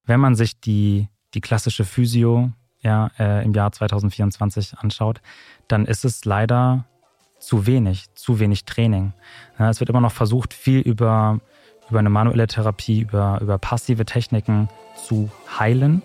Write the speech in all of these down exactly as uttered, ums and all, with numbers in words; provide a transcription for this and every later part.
wenn man sich die, die klassische Physio ja, äh, im Jahr zwanzig vierundzwanzig anschaut, dann ist es leider zu wenig, zu wenig Training. Ja, es wird immer noch versucht, viel über, über eine manuelle Therapie, über, über passive Techniken zu heilen.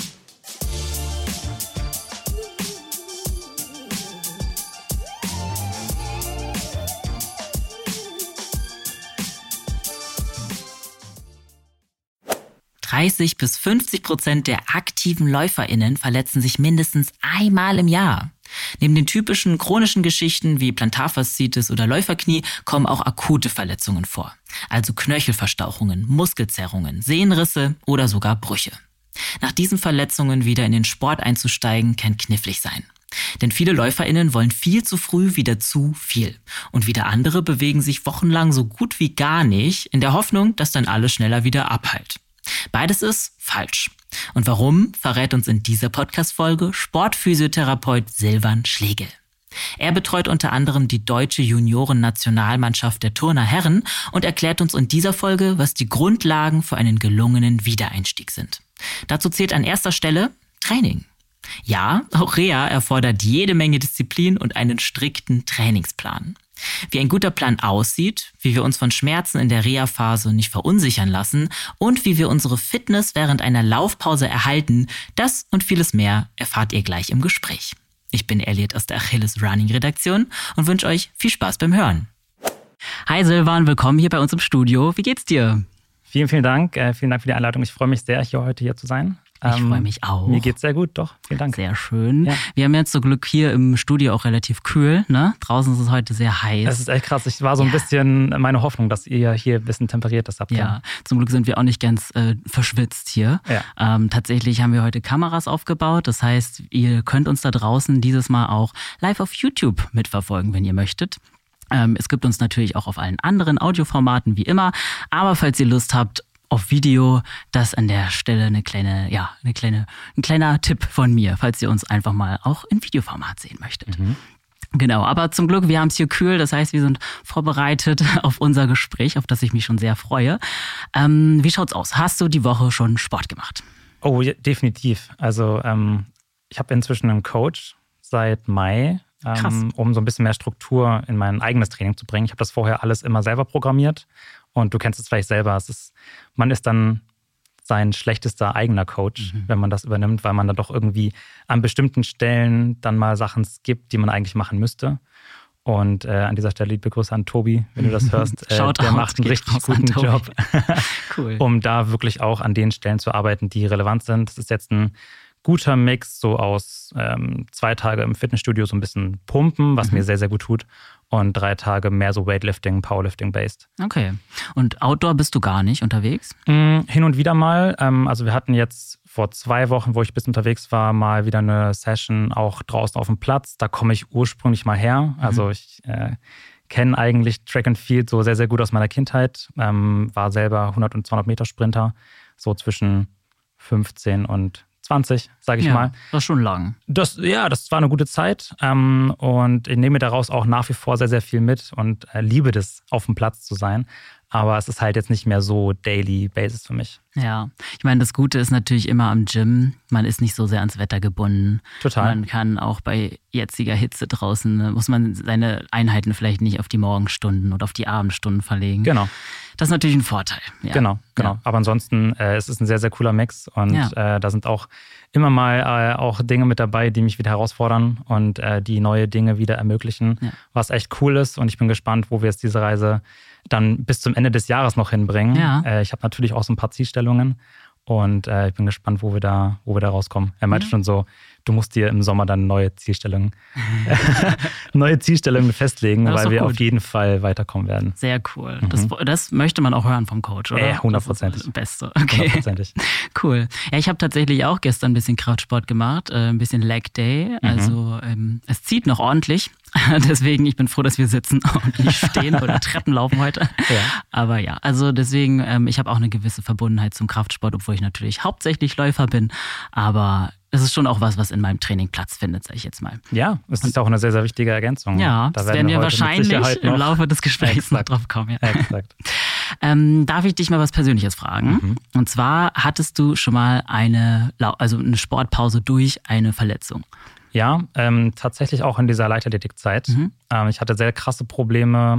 dreißig bis fünfzig Prozent der aktiven LäuferInnen verletzen sich mindestens einmal im Jahr. Neben den typischen chronischen Geschichten wie Plantarfaszitis oder Läuferknie kommen auch akute Verletzungen vor. Also Knöchelverstauchungen, Muskelzerrungen, Sehnenrisse oder sogar Brüche. Nach diesen Verletzungen wieder in den Sport einzusteigen, kann knifflig sein. Denn viele LäuferInnen wollen viel zu früh wieder zu viel. Und wieder andere bewegen sich wochenlang so gut wie gar nicht, in der Hoffnung, dass dann alles schneller wieder abheilt. Beides ist falsch. Und warum, verrät uns in dieser Podcast-Folge Sportphysiotherapeut Silvan Schlegel. Er betreut unter anderem die deutsche Junioren-Nationalmannschaft der Turner Herren und erklärt uns in dieser Folge, was die Grundlagen für einen gelungenen Wiedereinstieg sind. Dazu zählt an erster Stelle Training. Ja, auch Reha erfordert jede Menge Disziplin und einen strikten Trainingsplan. Wie ein guter Plan aussieht, wie wir uns von Schmerzen in der Reha-Phase nicht verunsichern lassen und wie wir unsere Fitness während einer Laufpause erhalten, das und vieles mehr erfahrt ihr gleich im Gespräch. Ich bin Elliot aus der Achilles Running Redaktion und wünsche euch viel Spaß beim Hören. Hi Silvan, willkommen hier bei uns im Studio. Wie geht's dir? Vielen, vielen Dank. Äh, vielen Dank für die Einladung. Ich freue mich sehr, hier heute hier zu sein. Ich freue mich auch. Mir geht's sehr gut, doch. Vielen Dank. Sehr schön. Ja. Wir haben jetzt zum Glück hier im Studio auch relativ kühl, ne? Draußen ist es heute sehr heiß. Das ist echt krass. Ich war so ein ja. bisschen meine Hoffnung, dass ihr hier ein bisschen temperiert das habt. Ja, zum Glück sind wir auch nicht ganz äh, verschwitzt hier. Ja. Ähm, tatsächlich haben wir heute Kameras aufgebaut. Das heißt, ihr könnt uns da draußen dieses Mal auch live auf YouTube mitverfolgen, wenn ihr möchtet. Ähm, es gibt uns natürlich auch auf allen anderen Audioformaten wie immer. Aber falls ihr Lust habt, auf Video, das an der Stelle eine kleine, ja, eine kleine, ein kleiner Tipp von mir, falls ihr uns einfach mal auch in Videoformat sehen möchtet. Mhm. Genau, aber zum Glück, wir haben es hier kühl, das heißt, wir sind vorbereitet auf unser Gespräch, auf das ich mich schon sehr freue. Ähm, wie schaut's aus? Hast du die Woche schon Sport gemacht? Oh, ja, definitiv. Also ähm, ich habe inzwischen einen Coach seit Mai, ähm, um so ein bisschen mehr Struktur in mein eigenes Training zu bringen. Ich habe das vorher alles immer selber programmiert. Und du kennst es vielleicht selber, es ist, man ist dann sein schlechtester eigener Coach, mhm. wenn man das übernimmt, weil man dann doch irgendwie an bestimmten Stellen dann mal Sachen skippt, die man eigentlich machen müsste. Und äh, an dieser Stelle liebe Grüße an Tobi, wenn du das hörst. Äh, der out, macht einen richtig guten Job, cool. um da wirklich auch an den Stellen zu arbeiten, die relevant sind. Das ist jetzt ein guter Mix so aus ähm, zwei Tage im Fitnessstudio so ein bisschen pumpen, was mhm. mir sehr, sehr gut tut. Und drei Tage mehr so Weightlifting, Powerlifting-based. Okay. Und Outdoor bist du gar nicht unterwegs? Mhm, hin und wieder mal. Ähm, also wir hatten jetzt vor zwei Wochen, wo ich ein bisschen unterwegs war, mal wieder eine Session auch draußen auf dem Platz. Da komme ich ursprünglich mal her. Mhm. Also ich äh, kenne eigentlich Track and Field so sehr, sehr gut aus meiner Kindheit. Ähm, war selber hundert- und zweihundert Meter Sprinter. So zwischen fünfzehn und zwanzig, sage ich ja, mal. Das ist schon lang. Das, ja, das war eine gute Zeit. Ähm, und ich nehme daraus auch nach wie vor sehr, sehr viel mit und äh, liebe das, auf dem Platz zu sein. Aber es ist halt jetzt nicht mehr so Daily Basis für mich. Ja, ich meine, das Gute ist natürlich immer am Gym, man ist nicht so sehr ans Wetter gebunden. Total. Man kann auch bei jetziger Hitze draußen, muss man seine Einheiten vielleicht nicht auf die Morgenstunden oder auf die Abendstunden verlegen. Genau. Das ist natürlich ein Vorteil. Ja. Genau, genau. Ja. Aber ansonsten, äh, es ist ein sehr, sehr cooler Mix und ja. äh, da sind auch immer mal äh, auch Dinge mit dabei, die mich wieder herausfordern und äh, die neue Dinge wieder ermöglichen, ja. was echt cool ist. Und ich bin gespannt, wo wir jetzt diese Reise dann bis zum Ende des Jahres noch hinbringen. Ja. Äh, ich habe natürlich auch so ein paar Zielstellungen und äh, ich bin gespannt, wo wir da, wo wir da rauskommen. Er meinte ja. schon so, du musst dir im Sommer dann neue Zielstellungen, neue Zielstellungen festlegen, weil wir gut. auf jeden Fall weiterkommen werden. Sehr cool. Mhm. Das, das möchte man auch hören vom Coach, oder? Ja, hundertprozentig. Das Beste. Okay. Hundertprozentig. Cool. Ja, ich habe tatsächlich auch gestern ein bisschen Kraftsport gemacht, äh, ein bisschen Leg Day. Also mhm. ähm, es zieht noch ordentlich. Deswegen, ich bin froh, dass wir sitzen und nicht stehen oder Treppen laufen heute. Ja. Aber ja, also deswegen, ähm, ich habe auch eine gewisse Verbundenheit zum Kraftsport, obwohl ich natürlich hauptsächlich Läufer bin. Aber es ist schon auch was, was in meinem Training Platz findet, sage ich jetzt mal. Ja, es ist auch eine sehr, sehr wichtige Ergänzung. Ja, da das werden wir, wir wahrscheinlich im Laufe des Gesprächs Exakt. noch drauf kommen. Ja. Exakt. Ähm, darf ich dich mal was Persönliches fragen? Mhm. Und zwar, hattest du schon mal eine, also eine Sportpause durch eine Verletzung? Ja, ähm, tatsächlich auch in dieser Leichtathletikzeit. Mhm. Ähm, ich hatte sehr krasse Probleme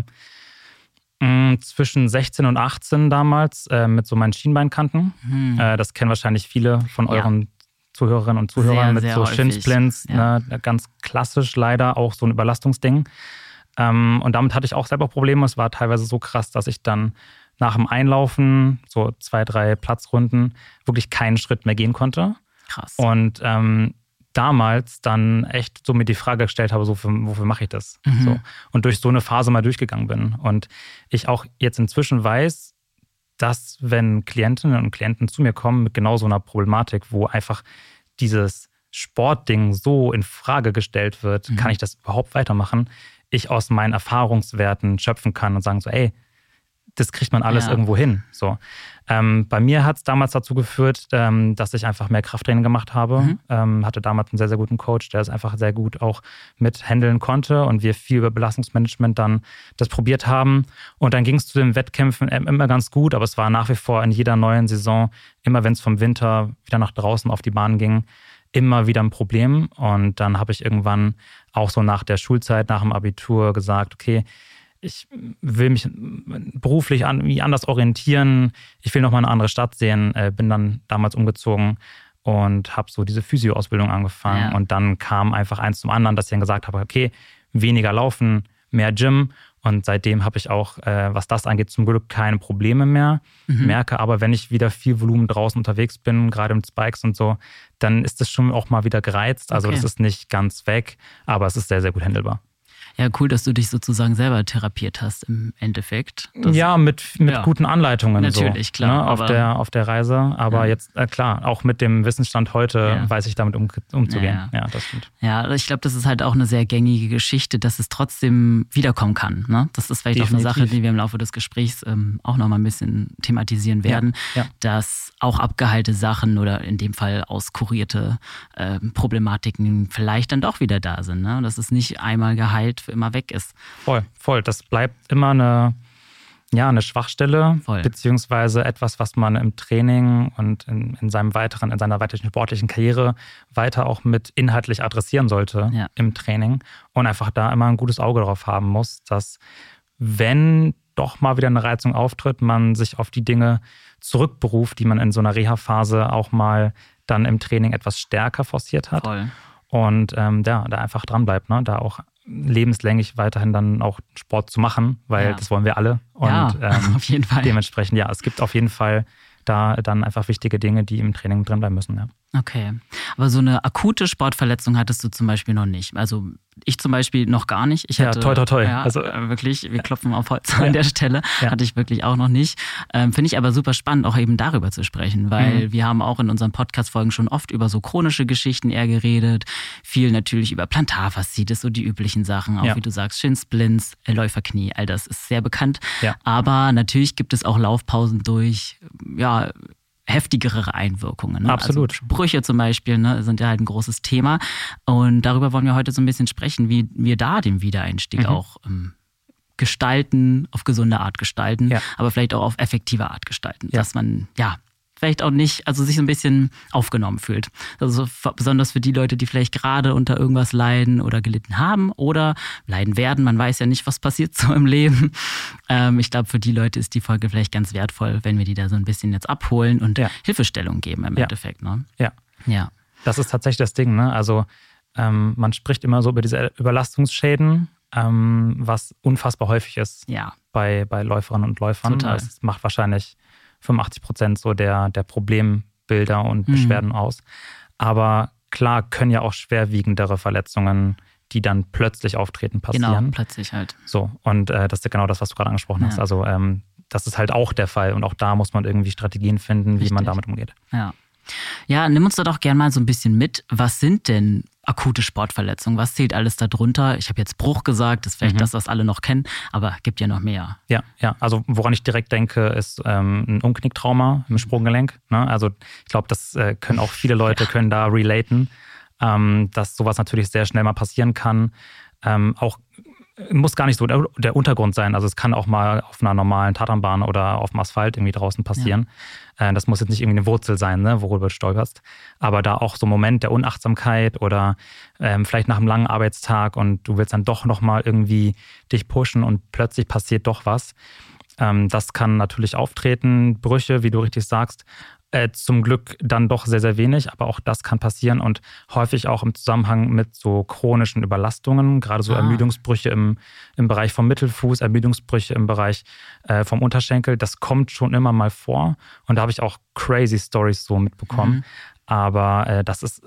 mh, zwischen sechzehn und achtzehn damals äh, mit so meinen Schienbeinkanten. Mhm. Äh, das kennen wahrscheinlich viele von euren ja. Zuhörerinnen und Zuhörern sehr, mit sehr so Shinsplints. Ja. Ne, ganz klassisch leider auch so ein Überlastungsding. Ähm, und damit hatte ich auch selber Probleme. Es war teilweise so krass, dass ich dann nach dem Einlaufen, so zwei, drei Platzrunden, wirklich keinen Schritt mehr gehen konnte. Krass. Und ähm, damals dann echt so mir die Frage gestellt habe, so, für, wofür mache ich das? Mhm. So. Und durch so eine Phase mal durchgegangen bin. Und ich auch jetzt inzwischen weiß, dass wenn Klientinnen und Klienten zu mir kommen mit genau so einer Problematik, wo einfach dieses Sportding so in Frage gestellt wird, mhm. kann ich das überhaupt weitermachen, ich aus meinen Erfahrungswerten schöpfen kann und sagen so, ey, das kriegt man alles ja. irgendwo hin. So. Ähm, bei mir hat es damals dazu geführt, ähm, dass ich einfach mehr Krafttraining gemacht habe. Mhm. Ähm, hatte damals einen sehr, sehr guten Coach, der es einfach sehr gut auch mit handeln konnte und wir viel über Belastungsmanagement dann das probiert haben. Und dann ging es zu den Wettkämpfen immer ganz gut, aber es war nach wie vor in jeder neuen Saison, immer wenn es vom Winter wieder nach draußen auf die Bahn ging, immer wieder ein Problem. Und dann habe ich irgendwann auch so nach der Schulzeit, nach dem Abitur gesagt, okay, ich will mich beruflich an, wie anders orientieren. Ich will nochmal eine andere Stadt sehen. Äh, bin dann damals umgezogen und habe so diese Physio-Ausbildung angefangen. Ja. Und dann kam einfach eins zum anderen, dass ich dann gesagt habe, okay, weniger laufen, mehr Gym. Und seitdem habe ich auch, äh, was das angeht, zum Glück keine Probleme mehr. Mhm. Merke aber, wenn ich wieder viel Volumen draußen unterwegs bin, gerade mit Spikes und so, dann ist das schon auch mal wieder gereizt. Also okay. Das ist nicht ganz weg, aber es ist sehr, sehr gut handelbar. Ja, cool, dass du dich sozusagen selber therapiert hast im Endeffekt. Das, ja, mit, mit ja. guten Anleitungen. Natürlich, so, klar. Ne, auf, der, auf der Reise. Aber ja. jetzt, äh, klar, auch mit dem Wissensstand heute ja. weiß ich damit um, umzugehen. Ja, ja. ja, das stimmt. Ja, ich glaube, das ist halt auch eine sehr gängige Geschichte, dass es trotzdem wiederkommen kann. Ne? Das ist vielleicht Definitiv. auch eine Sache, die wir im Laufe des Gesprächs ähm, auch nochmal ein bisschen thematisieren werden, ja. Ja. dass auch abgeheilte Sachen oder in dem Fall auskurierte äh, Problematiken vielleicht dann doch wieder da sind. Ne? Dass es nicht einmal geheilt für immer weg ist. Voll, voll. Das bleibt immer eine, ja, eine Schwachstelle, voll. Beziehungsweise etwas, was man im Training und in, in seinem weiteren, in seiner weiteren sportlichen Karriere weiter auch mit inhaltlich adressieren sollte ja. im Training und einfach da immer ein gutes Auge drauf haben muss, dass wenn doch mal wieder eine Reizung auftritt, man sich auf die Dinge zurückberuft, die man in so einer Reha-Phase auch mal dann im Training etwas stärker forciert hat. Voll. Und ähm, ja, da einfach dran bleibt, ne? Da auch lebenslänglich weiterhin dann auch Sport zu machen, weil ja. das wollen wir alle. Und ja, ähm, auf jeden Fall. Dementsprechend, ja, es gibt auf jeden Fall da dann einfach wichtige Dinge, die im Training drin bleiben müssen. Ja. Okay, aber so eine akute Sportverletzung hattest du zum Beispiel noch nicht. Also ich zum Beispiel noch gar nicht. Ich hatte, ja, toi, toi, toi. Ja, also wirklich, wir klopfen auf Holz an ja. der Stelle. Ja. Hatte ich wirklich auch noch nicht. Ähm, Finde ich aber super spannend, auch eben darüber zu sprechen, weil mhm. wir haben auch in unseren Podcast-Folgen schon oft über so chronische Geschichten eher geredet. Viel natürlich über Plantarfaszitis, so die üblichen Sachen. Auch ja. wie du sagst, Shinsplints, Läuferknie, all das ist sehr bekannt. Ja. Aber natürlich gibt es auch Laufpausen durch, ja, heftigere Einwirkungen. Ne? Absolut. Also Sprüche zum Beispiel ne, sind ja halt ein großes Thema. Und darüber wollen wir heute so ein bisschen sprechen, wie wir da den Wiedereinstieg mhm. auch ähm, gestalten, auf gesunde Art gestalten, ja. aber vielleicht auch auf effektive Art gestalten. Ja. Dass man, ja, vielleicht auch nicht, also sich so ein bisschen aufgenommen fühlt. Also besonders für die Leute, die vielleicht gerade unter irgendwas leiden oder gelitten haben oder leiden werden. Man weiß ja nicht, was passiert so im Leben. Ähm, ich glaube, für die Leute ist die Folge vielleicht ganz wertvoll, wenn wir die da so ein bisschen jetzt abholen und ja. Hilfestellung geben im ja. Endeffekt. Ne? Ja. ja. Das ist tatsächlich das Ding. Ne? Also ähm, man spricht immer so über diese Überlastungsschäden, ähm, was unfassbar häufig ist ja. bei, bei Läuferinnen und Läufern. Total. Das macht wahrscheinlich fünfundachtzig Prozent so der, der Problembilder und Beschwerden mhm. aus. Aber klar können ja auch schwerwiegendere Verletzungen, die dann plötzlich auftreten, passieren. Genau, plötzlich halt. So, und äh, das ist genau das, was du gerade angesprochen ja. hast. Also ähm, das ist halt auch der Fall. Und auch da muss man irgendwie Strategien finden, Richtig. Wie man damit umgeht. Ja. Ja, nimm uns da doch gerne mal so ein bisschen mit. Was sind denn akute Sportverletzungen? Was zählt alles da drunter? Ich habe jetzt Bruch gesagt, das ist vielleicht mhm. das, was alle noch kennen, aber gibt ja noch mehr. Ja, ja. Also woran ich direkt denke, ist ähm, ein Umknicktrauma im Sprunggelenk. Ne? Also ich glaube, das äh, können auch viele Leute ja. können da relaten, ähm, dass sowas natürlich sehr schnell mal passieren kann. Ähm, auch muss gar nicht so der, der Untergrund sein. Also es kann auch mal auf einer normalen Tatanbahn oder auf dem Asphalt irgendwie draußen passieren. Ja. Äh, das muss jetzt nicht irgendwie eine Wurzel sein, ne, worüber du stolperst. Aber da auch so ein Moment der Unachtsamkeit oder ähm, vielleicht nach einem langen Arbeitstag und du willst dann doch nochmal irgendwie dich pushen und plötzlich passiert doch was. Ähm, das kann natürlich auftreten, Brüche, wie du richtig sagst. Äh, zum Glück dann doch sehr, sehr wenig, aber auch das kann passieren und häufig auch im Zusammenhang mit so chronischen Überlastungen, gerade so ah. Ermüdungsbrüche im, im Bereich vom Mittelfuß, Ermüdungsbrüche im Bereich äh, vom Unterschenkel. Das kommt schon immer mal vor und da habe ich auch crazy Stories so mitbekommen. Mhm. Aber äh, das ist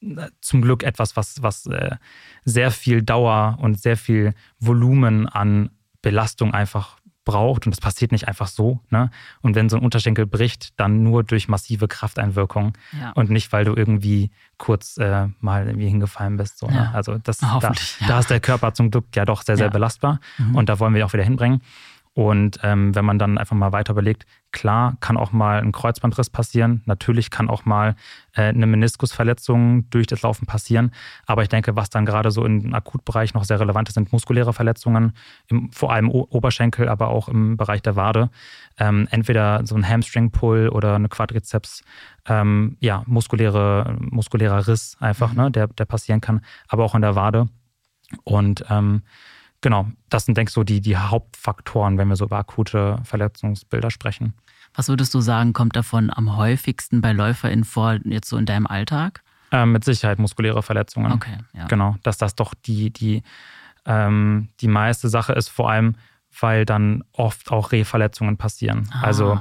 zum Glück etwas, was, was äh, sehr viel Dauer und sehr viel Volumen an Belastung einfach braucht und das passiert nicht einfach so. Ne? Und wenn so ein Unterschenkel bricht, dann nur durch massive Krafteinwirkung ja. und nicht, weil du irgendwie kurz äh, mal irgendwie hingefallen bist. So, ja. ne? Also das, da, ja. da ist der Körper zum Glück ja doch sehr, sehr ja. belastbar mhm. und da wollen wir auch wieder hinbringen. Und ähm, wenn man dann einfach mal weiter überlegt, klar, kann auch mal ein Kreuzbandriss passieren. Natürlich kann auch mal äh, eine Meniskusverletzung durch das Laufen passieren. Aber ich denke, was dann gerade so im Akutbereich noch sehr relevant ist, sind muskuläre Verletzungen, im, vor allem o- Oberschenkel, aber auch im Bereich der Wade. Ähm, entweder so ein Hamstring-Pull oder eine Quadrizeps, ähm, ja, muskuläre, muskulärer Riss einfach, mhm. ne, der, der passieren kann, aber auch in der Wade. Und ähm, Genau, das sind, denke ich, so die, die Hauptfaktoren, wenn wir so über akute Verletzungsbilder sprechen. Was würdest du sagen, kommt davon am häufigsten bei LäuferInnen vor, jetzt so in deinem Alltag? Ähm, mit Sicherheit muskuläre Verletzungen. Okay, ja. Genau, dass das doch die, die, ähm, die meiste Sache ist, vor allem, weil dann oft auch Rehverletzungen passieren. Ah. Also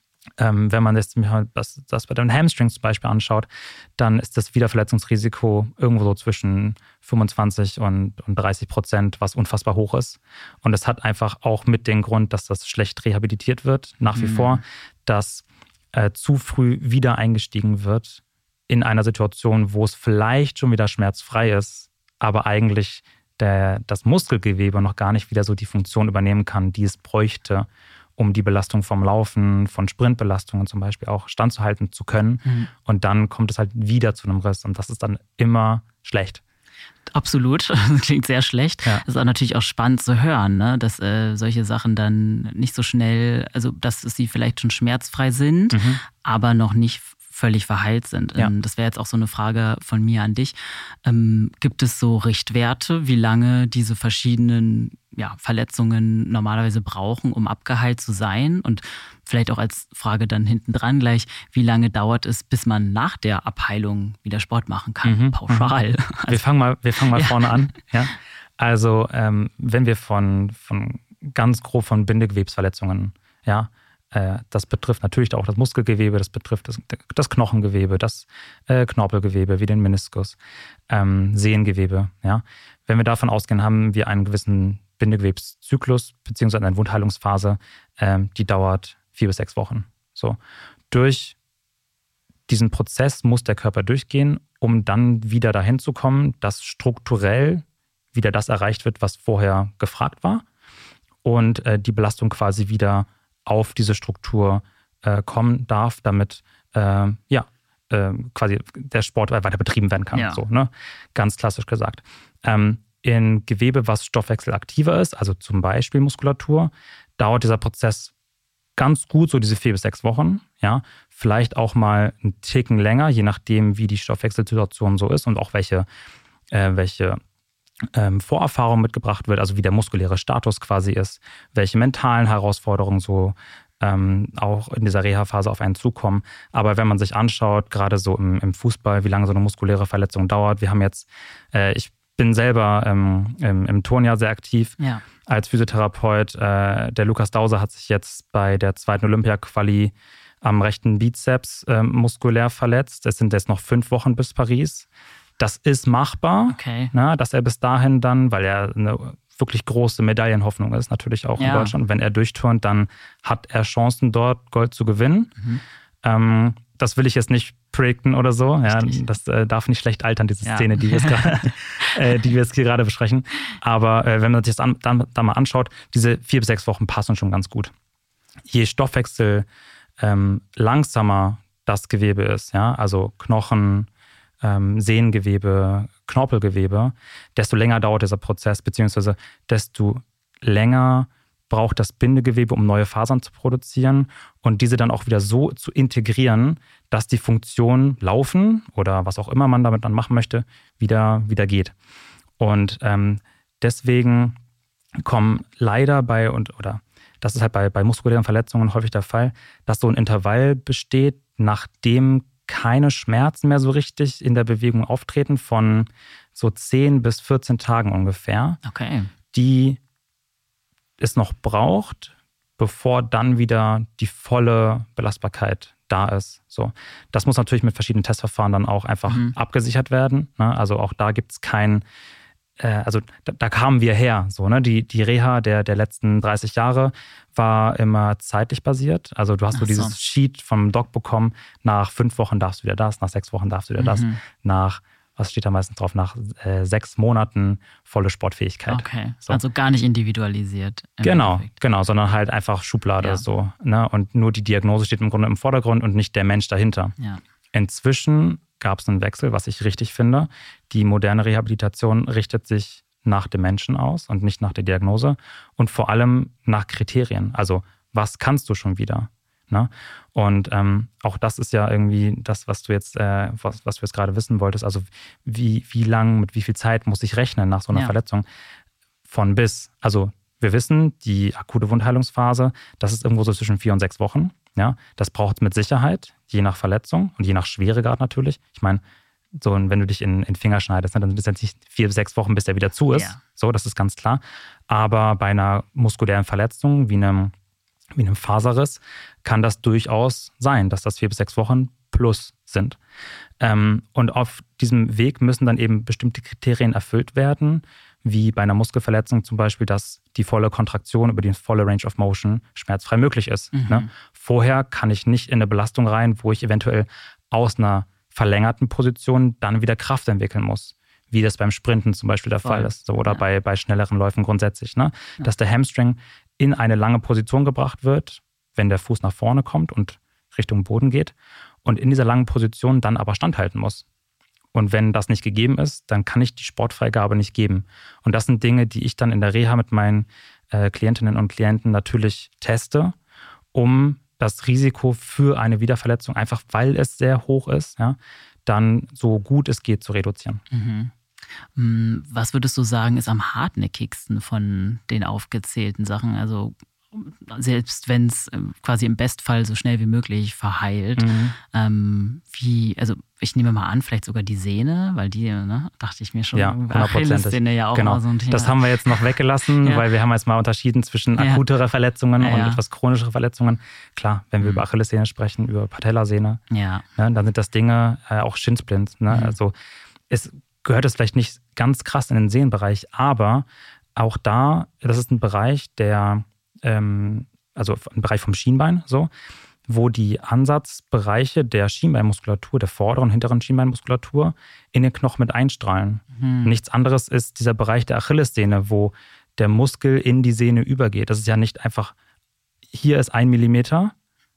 ähm, wenn man das, das, das bei den Hamstrings zum Beispiel anschaut, dann ist das Wiederverletzungsrisiko irgendwo so zwischen fünfundzwanzig und, und dreißig Prozent, was unfassbar hoch ist. Und es hat einfach auch mit dem Grund, dass das schlecht rehabilitiert wird, nach wie mhm. vor, dass äh, zu früh wieder eingestiegen wird in einer Situation, wo es vielleicht schon wieder schmerzfrei ist, aber eigentlich der, das Muskelgewebe noch gar nicht wieder so die Funktion übernehmen kann, die es bräuchte, um die Belastung vom Laufen, von Sprintbelastungen zum Beispiel auch standzuhalten zu können. Mhm. Und dann kommt es halt wieder zu einem Riss und das ist dann immer schlecht. Absolut, das klingt sehr schlecht. Ja. Das ist auch natürlich auch spannend zu hören, ne? Dass äh, solche Sachen dann nicht so schnell, also dass sie vielleicht schon schmerzfrei sind, mhm. aber noch nicht völlig verheilt sind. Ja. Das wäre jetzt auch so eine Frage von mir an dich. Ähm, gibt es so Richtwerte, wie lange diese verschiedenen ja, Verletzungen normalerweise brauchen, um abgeheilt zu sein? Und vielleicht auch als Frage dann hinten dran gleich, wie lange dauert es, bis man nach der Abheilung wieder Sport machen kann? Mhm. Pauschal. Mhm. Also, wir fangen mal, wir fangen mal ja. vorne an. Ja? Also ähm, wenn wir von, von ganz grob von Bindegewebsverletzungen, ja, das betrifft natürlich auch das Muskelgewebe, das betrifft das, das Knochengewebe, das äh, Knorpelgewebe, wie den Meniskus, ähm, Sehengewebe. Ja. Wenn wir davon ausgehen, haben wir einen gewissen Bindegewebszyklus beziehungsweise eine Wundheilungsphase, ähm, die dauert vier bis sechs Wochen. So. Durch diesen Prozess muss der Körper durchgehen, um dann wieder dahin zu kommen, dass strukturell wieder das erreicht wird, was vorher gefragt war und äh, die Belastung quasi wieder auf diese Struktur äh, kommen darf, damit äh, ja, äh, quasi der Sport weiter betrieben werden kann. Ja. So, ne? Ganz klassisch gesagt. Ähm, in Gewebe, was stoffwechselaktiver ist, also zum Beispiel Muskulatur, dauert dieser Prozess ganz gut, so diese vier bis sechs Wochen. Ja? Vielleicht auch mal einen Ticken länger, je nachdem, wie die Stoffwechselsituation so ist und auch welche, äh, welche Ähm, Vorerfahrung mitgebracht wird, also wie der muskuläre Status quasi ist, welche mentalen Herausforderungen so ähm, auch in dieser Reha-Phase auf einen zukommen. Aber wenn man sich anschaut, gerade so im, im Fußball, wie lange so eine muskuläre Verletzung dauert, wir haben jetzt, äh, ich bin selber ähm, im, im Turnjahr sehr aktiv ja. als Physiotherapeut. Äh, der Lukas Dauser hat sich jetzt bei der zweiten Olympia-Quali am rechten Bizeps äh, muskulär verletzt. Es sind jetzt noch fünf Wochen bis Paris. Das ist machbar, okay. ne, dass er bis dahin dann, weil er eine wirklich große Medaillenhoffnung ist, natürlich auch ja. in Deutschland. Wenn er durchturnt, dann hat er Chancen, dort Gold zu gewinnen. Mhm. Ähm, das will ich jetzt nicht predikten oder so. Ja, das äh, darf nicht schlecht altern, diese ja. Szene, die wir jetzt gerade, äh, die wir jetzt hier gerade besprechen. Aber äh, wenn man sich das an, dann, dann mal anschaut, diese vier bis sechs Wochen passen schon ganz gut. Je Stoffwechsel ähm, langsamer das Gewebe ist, ja, also Knochen, ähm, Sehnengewebe, Knorpelgewebe, desto länger dauert dieser Prozess, beziehungsweise desto länger braucht das Bindegewebe, um neue Fasern zu produzieren und diese dann auch wieder so zu integrieren, dass die Funktion Laufen oder was auch immer man damit dann machen möchte, wieder, wieder geht. Und ähm, deswegen kommen leider bei, und oder das ist halt bei, bei muskulären Verletzungen häufig der Fall, dass so ein Intervall besteht, nachdem keine Schmerzen mehr so richtig in der Bewegung auftreten, von so zehn bis vierzehn Tagen ungefähr, okay. die es noch braucht, bevor dann wieder die volle Belastbarkeit da ist. So, das muss natürlich mit verschiedenen Testverfahren dann auch einfach mhm. abgesichert werden. Ne? Also auch da gibt es kein, äh, also da, da kamen wir her. So, ne? Die, die Reha der, der letzten dreißig Jahre war immer zeitlich basiert. Also du hast Ach so dieses so. Sheet vom Doc bekommen, nach fünf Wochen darfst du wieder das, nach sechs Wochen darfst du wieder mhm. das, nach was steht da meistens drauf, nach äh, sechs Monaten volle Sportfähigkeit. Okay, so. Also gar nicht individualisiert. Genau, Endeffekt. genau, sondern halt einfach Schublade ja. so. Ne? Und nur die Diagnose steht im Grunde im Vordergrund und nicht der Mensch dahinter. Ja. Inzwischen gab es einen Wechsel, was ich richtig finde. Die moderne Rehabilitation richtet sich nach dem Menschen aus und nicht nach der Diagnose und vor allem nach Kriterien. Also was kannst du schon wieder? Ne? Und ähm, auch das ist ja irgendwie das, was du jetzt, äh, was, was du jetzt gerade wissen wolltest. Also wie, wie lang, mit wie viel Zeit muss ich rechnen nach so einer ja. Verletzung? Von bis. Also wir wissen, die akute Wundheilungsphase, das ist irgendwo so zwischen vier und sechs Wochen. Ja? Das braucht es mit Sicherheit, je nach Verletzung und je nach Schweregrad natürlich. Ich meine, so, wenn du dich in den Finger schneidest, ne, dann sind es jetzt nicht vier bis sechs Wochen, bis der wieder zu ist. Ja. So, das ist ganz klar. Aber bei einer muskulären Verletzung, wie einem wie einem Faserriss, kann das durchaus sein, dass das vier bis sechs Wochen plus sind. Ähm, und auf diesem Weg müssen dann eben bestimmte Kriterien erfüllt werden, wie bei einer Muskelverletzung zum Beispiel, dass die volle Kontraktion über die volle Range of Motion schmerzfrei möglich ist. Mhm. Ne? Vorher kann ich nicht in eine Belastung rein, wo ich eventuell aus einer verlängerten Position dann wieder Kraft entwickeln muss, wie das beim Sprinten zum Beispiel der Voll. Fall ist, so, oder ja. bei, bei schnelleren Läufen grundsätzlich. Ne? Ja. Dass der Hamstring in eine lange Position gebracht wird, wenn der Fuß nach vorne kommt und Richtung Boden geht und in dieser langen Position dann aber standhalten muss. Und wenn das nicht gegeben ist, dann kann ich die Sportfreigabe nicht geben. Und das sind Dinge, die ich dann in der Reha mit meinen äh, Klientinnen und Klienten natürlich teste, um das Risiko für eine Wiederverletzung, einfach weil es sehr hoch ist, ja, dann so gut es geht zu reduzieren. Mhm. Was würdest du sagen, ist am hartnäckigsten von den aufgezählten Sachen? Also selbst wenn es quasi im Bestfall so schnell wie möglich verheilt, mhm. ähm, wie, also ich nehme mal an, vielleicht sogar die Sehne, weil die, ne, dachte ich mir schon, ja, Achillessehne ja auch genau. mal so ein Thema. Das haben wir jetzt noch weggelassen, ja. weil wir haben jetzt mal unterschieden zwischen ja. akutere Verletzungen ja, und ja. etwas chronische Verletzungen. Klar, wenn wir mhm. über Achillessehne sprechen, über Patellasehne, ja. ne, dann sind das Dinge, äh, auch Shinsplints. Ne? Mhm. Also es gehört es vielleicht nicht ganz krass in den Sehnenbereich, aber auch da, das ist ein Bereich, der ähm, also ein Bereich vom Schienbein, so, wo die Ansatzbereiche der Schienbeinmuskulatur, der vorderen und hinteren Schienbeinmuskulatur in den Knochen mit einstrahlen. Mhm. Nichts anderes ist dieser Bereich der Achillessehne, wo der Muskel in die Sehne übergeht. Das ist ja nicht einfach, hier ist ein Millimeter,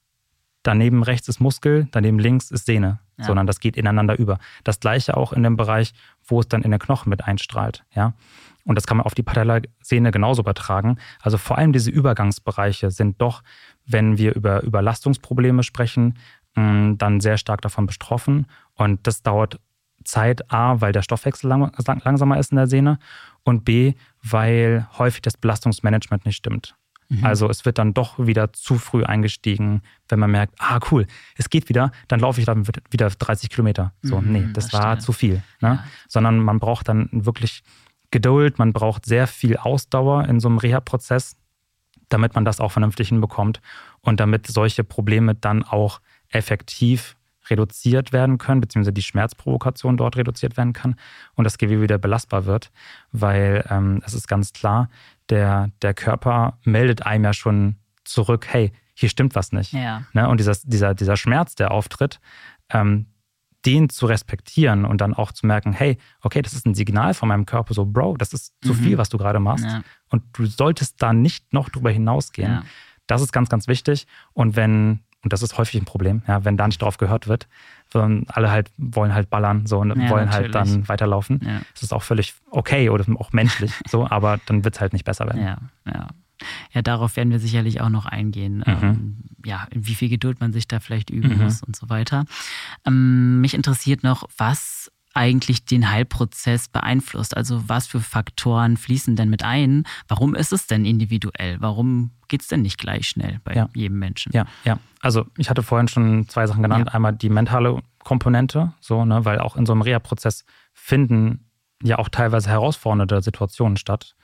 daneben rechts ist Muskel, daneben links ist Sehne, ja. sondern das geht ineinander über. Das Gleiche auch in dem Bereich, wo es dann in den Knochen mit einstrahlt, ja. Und das kann man auf die Patellasehne genauso übertragen. Also vor allem diese Übergangsbereiche sind doch, wenn wir über Überlastungsprobleme sprechen, dann sehr stark davon betroffen. Und das dauert Zeit, A, weil der Stoffwechsel lang, langsamer ist in der Sehne und B, weil häufig das Belastungsmanagement nicht stimmt. Mhm. Also es wird dann doch wieder zu früh eingestiegen, wenn man merkt, ah cool, es geht wieder, dann laufe ich dann wieder dreißig Kilometer. So, mhm, nee, das, das war stimmt. zu viel. Ne? Ja. Sondern man braucht dann wirklich Geduld, man braucht sehr viel Ausdauer in so einem Reha-Prozess, damit man das auch vernünftig hinbekommt und damit solche Probleme dann auch effektiv reduziert werden können, beziehungsweise die Schmerzprovokation dort reduziert werden kann und das Gewebe wieder belastbar wird, weil ähm, es ist ganz klar, der, der Körper meldet einem ja schon zurück, hey, hier stimmt was nicht. Ja. Ne? Und dieser, dieser, dieser Schmerz, der auftritt, ähm, den zu respektieren und dann auch zu merken, hey, okay, das ist ein Signal von meinem Körper, so Bro, das ist zu viel, was du gerade machst ja. und du solltest da nicht noch drüber hinausgehen. Ja. Das ist ganz, ganz wichtig und wenn Und das ist häufig ein Problem, ja, wenn da nicht drauf gehört wird. Sondern alle halt wollen halt ballern so und ja, wollen natürlich. halt dann weiterlaufen. Ja. Das ist auch völlig okay oder auch menschlich so, aber dann wird es halt nicht besser werden. Ja, ja. Ja, darauf werden wir sicherlich auch noch eingehen. Mhm. Ähm, ja, in wie viel Geduld man sich da vielleicht üben mhm. muss und so weiter. Ähm, mich interessiert noch, was eigentlich den Heilprozess beeinflusst. Also was für Faktoren fließen denn mit ein? Warum ist es denn individuell? Warum geht es denn nicht gleich schnell bei ja. jedem Menschen? Ja, ja. Also ich hatte vorhin schon zwei Sachen genannt. Ja. Einmal die mentale Komponente, so, ne, weil auch in so einem Reha-Prozess finden ja auch teilweise herausfordernde Situationen statt.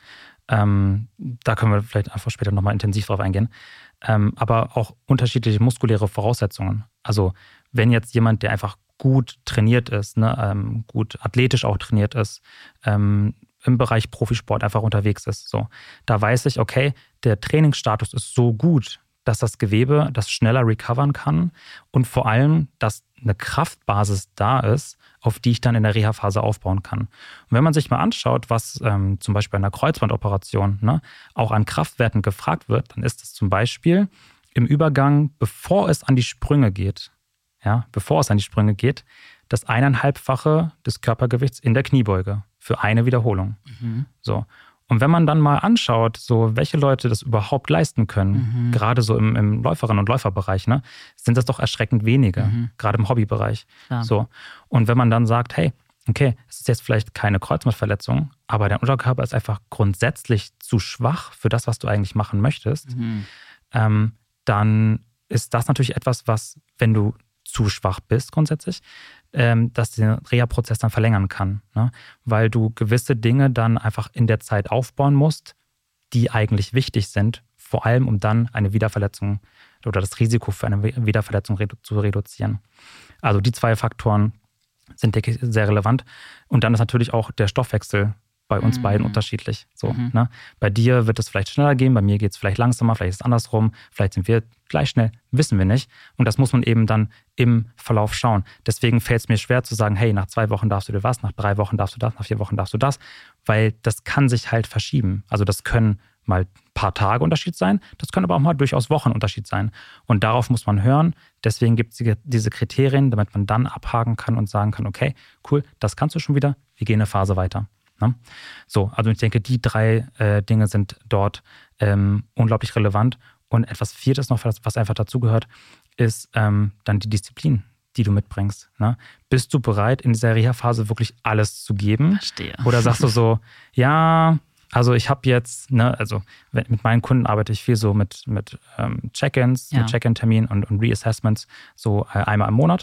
Ähm, da können wir vielleicht einfach später nochmal intensiv drauf eingehen. Ähm, aber auch unterschiedliche muskuläre Voraussetzungen. Also wenn jetzt jemand, der einfach gut trainiert ist, ne, ähm, gut athletisch auch trainiert ist, ähm, im Bereich Profisport einfach unterwegs ist, so, da weiß ich, okay, der Trainingsstatus ist so gut, dass das Gewebe das schneller recovern kann und vor allem, dass eine Kraftbasis da ist, auf die ich dann in der Reha-Phase aufbauen kann. Und wenn man sich mal anschaut, was ähm, zum Beispiel bei einer Kreuzbandoperation ne, auch an Kraftwerten gefragt wird, dann ist es zum Beispiel im Übergang, bevor es an die Sprünge geht, ja, bevor es an die Sprünge geht, das eineinhalbfache des Körpergewichts in der Kniebeuge für eine Wiederholung. Mhm. So. Und wenn man dann mal anschaut, so welche Leute das überhaupt leisten können, mhm. gerade so im, im Läuferinnen- und Läuferbereich, ne, sind das doch erschreckend wenige, mhm. gerade im Hobbybereich. Ja. So. Und wenn man dann sagt, hey, okay, es ist jetzt vielleicht keine Kreuzbandverletzung, aber dein Unterkörper ist einfach grundsätzlich zu schwach für das, was du eigentlich machen möchtest, mhm. ähm, dann ist das natürlich etwas, was, wenn du zu schwach bist grundsätzlich, ähm, dass den Reha-Prozess dann verlängern kann. Ne? Weil du gewisse Dinge dann einfach in der Zeit aufbauen musst, die eigentlich wichtig sind, vor allem um dann eine Wiederverletzung oder das Risiko für eine Wiederverletzung redu- zu reduzieren. Also die zwei Faktoren sind sehr relevant. Und dann ist natürlich auch der Stoffwechsel bei uns mhm. beiden unterschiedlich. So, mhm. ne? Bei dir wird es vielleicht schneller gehen, bei mir geht es vielleicht langsamer, vielleicht ist es andersrum, vielleicht sind wir gleich schnell, wissen wir nicht. Und das muss man eben dann im Verlauf schauen. Deswegen fällt es mir schwer zu sagen, hey, nach zwei Wochen darfst du dir was, nach drei Wochen darfst du das, nach vier Wochen darfst du das, weil das kann sich halt verschieben. Also das können mal ein paar Tage Unterschied sein, das können aber auch mal durchaus Wochen Unterschied sein. Und darauf muss man hören. Deswegen gibt es diese Kriterien, damit man dann abhaken kann und sagen kann, okay, cool, das kannst du schon wieder, wir gehen eine Phase weiter. Ne? So, also ich denke, die drei äh, Dinge sind dort ähm, unglaublich relevant. Und etwas Viertes noch, was einfach dazugehört, ist ähm, dann die Disziplin, die du mitbringst. Ne? Bist du bereit, in dieser Reha-Phase wirklich alles zu geben? Verstehe. Oder sagst du so, ja, also ich habe jetzt, ne, also mit meinen Kunden arbeite ich viel so mit, mit ähm, Check-ins, ja. mit Check-in-Terminen und, und Reassessments so äh, einmal im Monat.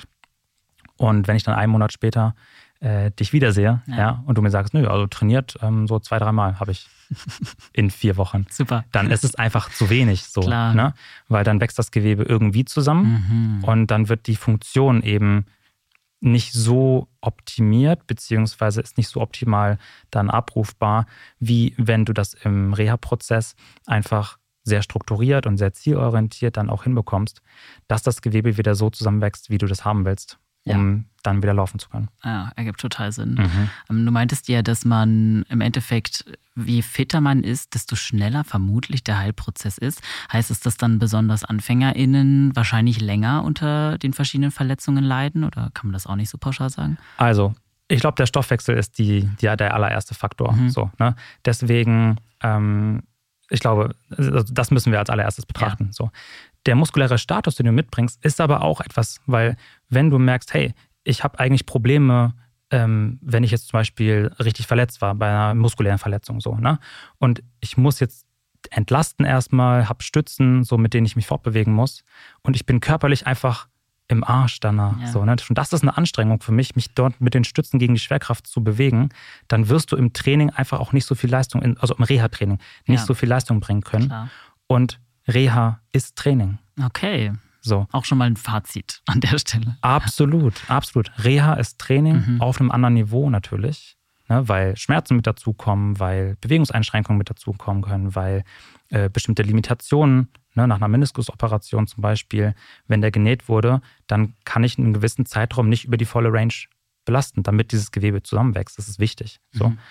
Und wenn ich dann einen Monat später äh, dich wiedersehe, ja. ja, und du mir sagst, nö, also trainiert ähm, so zwei, dreimal habe ich in vier Wochen. Super. Dann ist es einfach zu wenig so, ne? Weil dann wächst das Gewebe irgendwie zusammen mhm. und dann wird die Funktion eben nicht so optimiert, beziehungsweise ist nicht so optimal dann abrufbar, wie wenn du das im Reha-Prozess einfach sehr strukturiert und sehr zielorientiert dann auch hinbekommst, dass das Gewebe wieder so zusammenwächst, wie du das haben willst, um ja. dann wieder laufen zu können. Ja, ergibt total Sinn. Mhm. Du meintest ja, dass man im Endeffekt, je fitter man ist, desto schneller vermutlich der Heilprozess ist. Heißt es, dass dann besonders AnfängerInnen wahrscheinlich länger unter den verschiedenen Verletzungen leiden? Oder kann man das auch nicht so pauschal sagen? Also, ich glaube, der Stoffwechsel ist die, die, der allererste Faktor. Mhm. So, ne? Deswegen, ähm, ich glaube, das müssen wir als allererstes betrachten. Ja. So. Der muskuläre Status, den du mitbringst, ist aber auch etwas, weil wenn du merkst, hey, ich habe eigentlich Probleme, ähm, wenn ich jetzt zum Beispiel richtig verletzt war, bei einer muskulären Verletzung so, ne? Und ich muss jetzt entlasten erstmal, habe Stützen, so mit denen ich mich fortbewegen muss und ich bin körperlich einfach im Arsch danach. Ja. So, ne? Und das ist eine Anstrengung für mich, mich dort mit den Stützen gegen die Schwerkraft zu bewegen. Dann wirst du im Training einfach auch nicht so viel Leistung, in, also im Reha-Training, nicht ja. so viel Leistung bringen können. Klar. Und Reha ist Training. Okay. So. Auch schon mal ein Fazit an der Stelle. Absolut, absolut. Reha ist Training mhm. auf einem anderen Niveau natürlich, ne, weil Schmerzen mit dazukommen, weil Bewegungseinschränkungen mit dazukommen können, weil äh, bestimmte Limitationen, ne, nach einer Meniskusoperation zum Beispiel, wenn der genäht wurde, dann kann ich in einem gewissen Zeitraum nicht über die volle Range belasten, damit dieses Gewebe zusammenwächst. Das ist wichtig. So. Mhm.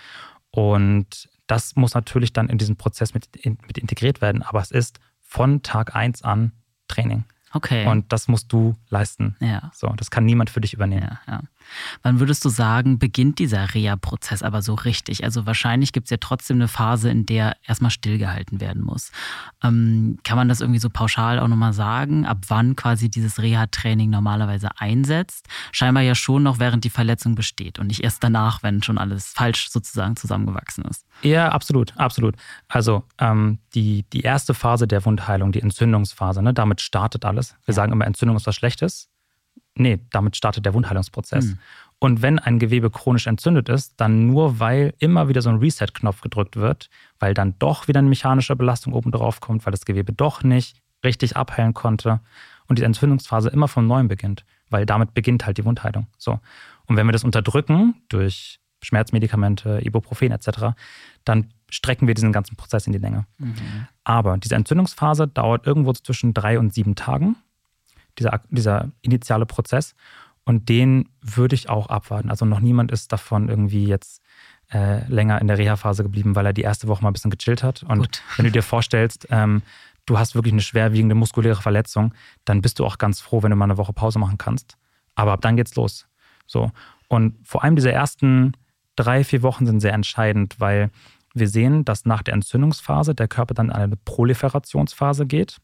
Und das muss natürlich dann in diesen Prozess mit, in, mit integriert werden, aber es ist von Tag eins an Training. Okay. Und das musst du leisten. Ja. So, das kann niemand für dich übernehmen. Ja, ja. Wann würdest du sagen, beginnt dieser Reha-Prozess aber so richtig? Also wahrscheinlich gibt es ja trotzdem eine Phase, in der erstmal stillgehalten werden muss. Ähm, kann man das irgendwie so pauschal auch nochmal sagen, ab wann quasi dieses Reha-Training normalerweise einsetzt? Scheinbar ja schon noch, während die Verletzung besteht und nicht erst danach, wenn schon alles falsch sozusagen zusammengewachsen ist. Ja, absolut, absolut. Also ähm, die, die erste Phase der Wundheilung, die Entzündungsphase, ne, damit startet alles. Wir ja. sagen immer, Entzündung ist was Schlechtes. Nee, damit startet der Wundheilungsprozess. Mhm. Und wenn ein Gewebe chronisch entzündet ist, dann nur, weil immer wieder so ein Reset-Knopf gedrückt wird, weil dann doch wieder eine mechanische Belastung oben drauf kommt, weil das Gewebe doch nicht richtig abheilen konnte und die Entzündungsphase immer von neuem beginnt, weil damit beginnt halt die Wundheilung. So. Und wenn wir das unterdrücken durch Schmerzmedikamente, Ibuprofen et cetera, dann strecken wir diesen ganzen Prozess in die Länge. Mhm. Aber diese Entzündungsphase dauert irgendwo zwischen drei und sieben Tagen, dieser, dieser initiale Prozess. Und den würde ich auch abwarten. Also noch niemand ist davon irgendwie jetzt äh, länger in der Reha-Phase geblieben, weil er die erste Woche mal ein bisschen gechillt hat. Und Gut. wenn du dir vorstellst, ähm, du hast wirklich eine schwerwiegende muskuläre Verletzung, dann bist du auch ganz froh, wenn du mal eine Woche Pause machen kannst. Aber ab dann geht's los. So. Und vor allem diese ersten drei, vier Wochen sind sehr entscheidend, weil wir sehen, dass nach der Entzündungsphase der Körper dann in eine Proliferationsphase geht.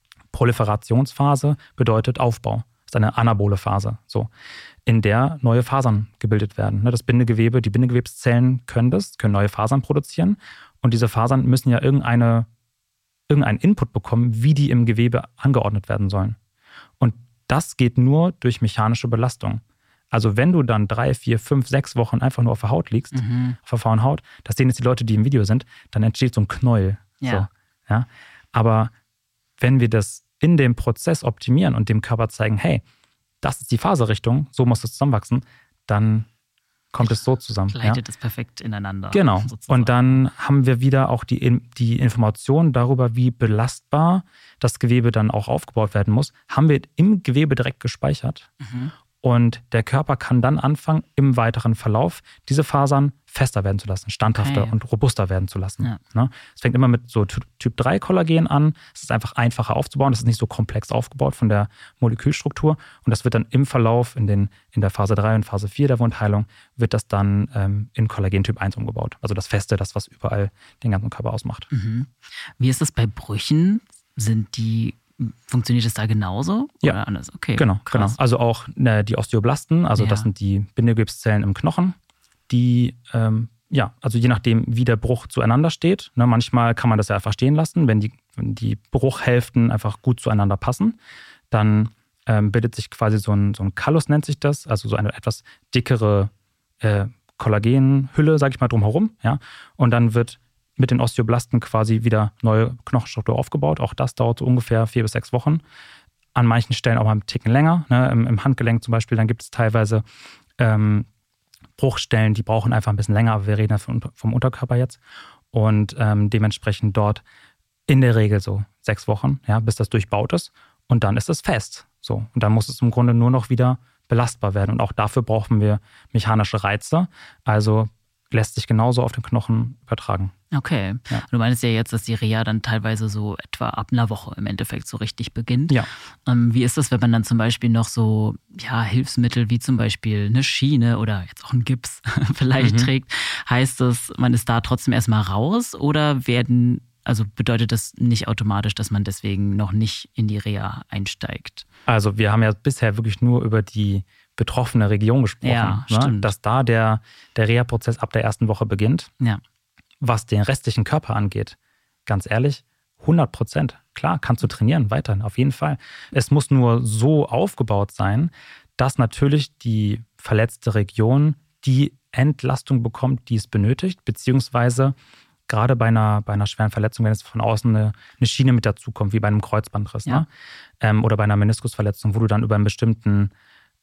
Proliferationsphase bedeutet Aufbau. Das ist eine anabole Phase, so, in der neue Fasern gebildet werden. Das Bindegewebe, die Bindegewebszellen können das, können neue Fasern produzieren. Und diese Fasern müssen ja irgendeine, irgendeinen Input bekommen, wie die im Gewebe angeordnet werden sollen. Und das geht nur durch mechanische Belastung. Also wenn du dann drei, vier, fünf, sechs Wochen einfach nur auf der Haut liegst, mhm. auf der faulen Haut, das sehen jetzt die Leute, die im Video sind, dann entsteht so ein Knäuel. Ja. So, ja? Aber wenn wir das in dem Prozess optimieren und dem Körper zeigen, hey, das ist die Faserrichtung, so muss es zusammenwachsen, dann kommt es so zusammen. Gleitet ja? es perfekt ineinander. Genau. Sozusagen. Und dann haben wir wieder auch die, die Information darüber, wie belastbar das Gewebe dann auch aufgebaut werden muss, haben wir im Gewebe direkt gespeichert. Mhm. Und der Körper kann dann anfangen, im weiteren Verlauf diese Fasern fester werden zu lassen, standhafter okay. und robuster werden zu lassen. Ja. Ne? Es fängt immer mit so Typ drei Kollagen an. Es ist einfach einfacher aufzubauen. Das ist nicht so komplex aufgebaut von der Molekülstruktur. Und das wird dann im Verlauf, in, den, in der Phase drei und Phase vier der Wundheilung, wird das dann ähm, in Kollagen Typ eins umgebaut. Also das Feste, das, was überall den ganzen Körper ausmacht. Mhm. Wie ist das bei Brüchen? Sind die Funktioniert es da genauso? Ja, oder anders? Okay, genau, genau. Also auch ne, die Osteoblasten, also ja. das sind die Bindegewebszellen im Knochen, die, ähm, ja, also je nachdem, wie der Bruch zueinander steht, ne, manchmal kann man das ja einfach stehen lassen, wenn die, wenn die Bruchhälften einfach gut zueinander passen, dann ähm, bildet sich quasi so ein, so ein Kallus, nennt sich das, also so eine etwas dickere äh, Kollagenhülle, sag ich mal, drumherum, ja, und dann wird mit den Osteoblasten quasi wieder neue Knochenstruktur aufgebaut. Auch das dauert so ungefähr vier bis sechs Wochen. An manchen Stellen auch mal einen Ticken länger. Ne? Im, Im Handgelenk zum Beispiel, dann gibt es teilweise ähm, Bruchstellen, die brauchen einfach ein bisschen länger, aber wir reden ja vom, vom Unterkörper jetzt. Und ähm, dementsprechend dort in der Regel so sechs Wochen, ja, bis das durchbaut ist. Und dann ist es fest. So. Und dann muss es im Grunde nur noch wieder belastbar werden. Und auch dafür brauchen wir mechanische Reize. Also lässt sich genauso auf den Knochen übertragen. Okay. Ja. Du meinst ja jetzt, dass die Reha dann teilweise so etwa ab einer Woche im Endeffekt so richtig beginnt. Ja. Ähm, wie ist das, wenn man dann zum Beispiel noch so ja, Hilfsmittel wie zum Beispiel eine Schiene oder jetzt auch einen Gips vielleicht mhm. trägt? Heißt das, man ist da trotzdem erstmal raus oder werden, also bedeutet das nicht automatisch, dass man deswegen noch nicht in die Reha einsteigt? Also wir haben ja bisher wirklich nur über die betroffene Region gesprochen, ja, ne? Stimmt. Dass da der, der Reha-Prozess ab der ersten Woche beginnt. Ja. Was den restlichen Körper angeht, ganz ehrlich, hundert Prozent. Klar, kannst du trainieren, weiterhin, auf jeden Fall. Es muss nur so aufgebaut sein, dass natürlich die verletzte Region die Entlastung bekommt, die es benötigt, beziehungsweise gerade bei einer, bei einer schweren Verletzung, wenn es von außen eine, eine Schiene mit dazukommt, wie bei einem Kreuzbandriss, ja. ne? ähm, oder bei einer Meniskusverletzung, wo du dann über einen bestimmten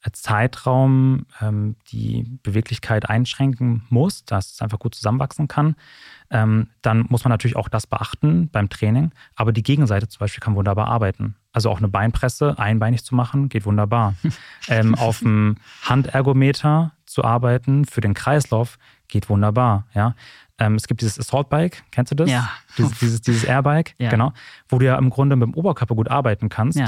Zeitraum ähm, die Beweglichkeit einschränken muss, dass es einfach gut zusammenwachsen kann, ähm, dann muss man natürlich auch das beachten beim Training. Aber die Gegenseite zum Beispiel kann wunderbar arbeiten. Also auch eine Beinpresse einbeinig zu machen, geht wunderbar. ähm, auf dem Handergometer zu arbeiten für den Kreislauf geht wunderbar. Ja? Ähm, es gibt dieses Assault Bike, kennst du das? Ja. Dieses, dieses, dieses Airbike, ja. genau, wo du ja im Grunde mit dem Oberkörper gut arbeiten kannst. Ja.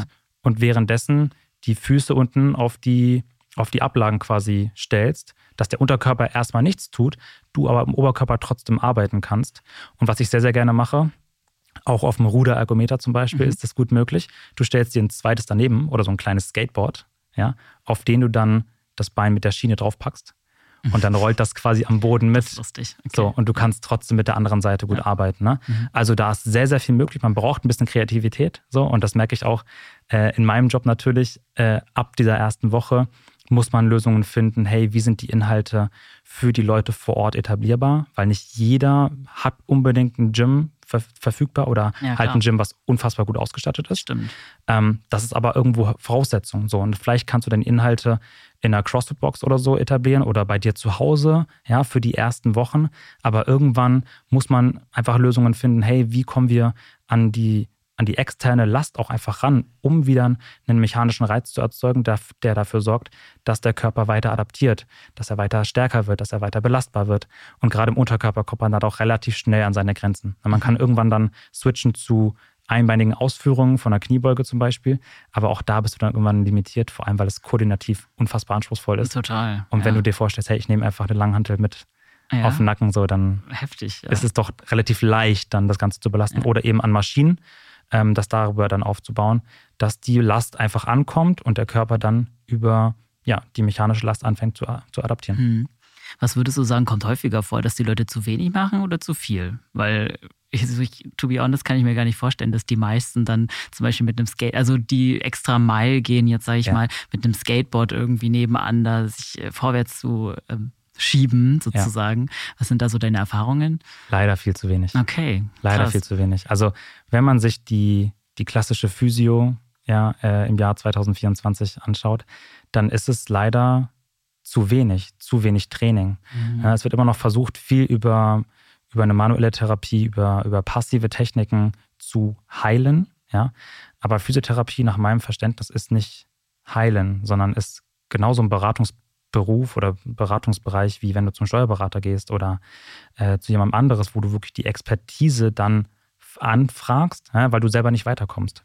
und währenddessen die Füße unten auf die, auf die Ablagen quasi stellst, dass der Unterkörper erstmal nichts tut, du aber im Oberkörper trotzdem arbeiten kannst. Und was ich sehr, sehr gerne mache, auch auf dem Ruderergometer zum Beispiel, mhm. ist das gut möglich. Du stellst dir ein zweites daneben oder so ein kleines Skateboard, ja, auf den du dann das Bein mit der Schiene draufpackst. Und dann rollt das quasi am Boden mit. Das ist lustig. Okay. So, und du kannst trotzdem mit der anderen Seite gut ja. arbeiten. Ne? Mhm. Also da ist sehr, sehr viel möglich. Man braucht ein bisschen Kreativität. So, und das merke ich auch äh, in meinem Job natürlich. Äh, ab dieser ersten Woche muss man Lösungen finden. Hey, wie sind die Inhalte für die Leute vor Ort etablierbar? Weil nicht jeder hat unbedingt ein Gym ver- verfügbar oder ja, halt ein Gym, was unfassbar gut ausgestattet ist. Stimmt. Ähm, das ist aber irgendwo Voraussetzung. So, und vielleicht kannst du deine Inhalte in einer CrossFit-Box oder so etablieren oder bei dir zu Hause, ja, für die ersten Wochen. Aber irgendwann muss man einfach Lösungen finden, hey, wie kommen wir an die, an die externe Last auch einfach ran, um wieder einen mechanischen Reiz zu erzeugen, der, der dafür sorgt, dass der Körper weiter adaptiert, dass er weiter stärker wird, dass er weiter belastbar wird. Und gerade im Unterkörper kommt man da auch relativ schnell an seine Grenzen. Man kann irgendwann dann switchen zu einbeinigen Ausführungen von einer Kniebeuge zum Beispiel. Aber auch da bist du dann irgendwann limitiert, vor allem, weil es koordinativ unfassbar anspruchsvoll ist. Total. Und wenn ja. du dir vorstellst, hey, ich nehme einfach eine Langhantel mit ja. auf den Nacken, so, dann Heftig, ja. ist es doch relativ leicht, dann das Ganze zu belasten. Ja. Oder eben an Maschinen, ähm, das darüber dann aufzubauen, dass die Last einfach ankommt und der Körper dann über ja, die mechanische Last anfängt zu, zu adaptieren. Hm. Was würdest du sagen, kommt häufiger vor, dass die Leute zu wenig machen oder zu viel? Weil, ich, ich, to be honest, kann ich mir gar nicht vorstellen, dass die meisten dann zum Beispiel mit einem Skate, also die extra Mile gehen, jetzt sage ich ja. mal, mit einem Skateboard irgendwie nebenan da sich vorwärts zu ähm, schieben, sozusagen. Ja. Was sind da so deine Erfahrungen? Leider viel zu wenig. Okay. Leider krass. viel zu wenig. Also, wenn man sich die, die klassische Physio ja, äh, im Jahr zwanzig vierundzwanzig anschaut, dann ist es leider zu wenig, zu wenig Training. Mhm. Ja, es wird immer noch versucht, viel über, über eine manuelle Therapie, über, über passive Techniken zu heilen. Ja? Aber Physiotherapie nach meinem Verständnis ist nicht heilen, sondern ist genauso ein Beratungsberuf oder Beratungsbereich, wie wenn du zum Steuerberater gehst oder äh, zu jemandem anderes, wo du wirklich die Expertise dann anfragst, ja, weil du selber nicht weiterkommst.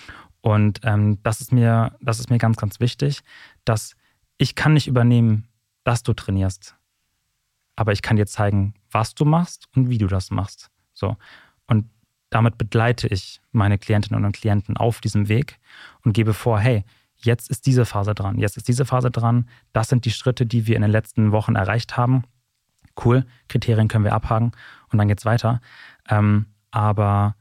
Und ähm, das ist mir, das ist mir ganz, ganz wichtig, dass ich kann nicht übernehmen, dass du trainierst. Aber ich kann dir zeigen, was du machst und wie du das machst. So. Und damit begleite ich meine Klientinnen und Klienten auf diesem Weg und gebe vor, hey, jetzt ist diese Phase dran, jetzt ist diese Phase dran, das sind die Schritte, die wir in den letzten Wochen erreicht haben. Cool, Kriterien können wir abhaken und dann geht's weiter. Ähm, aber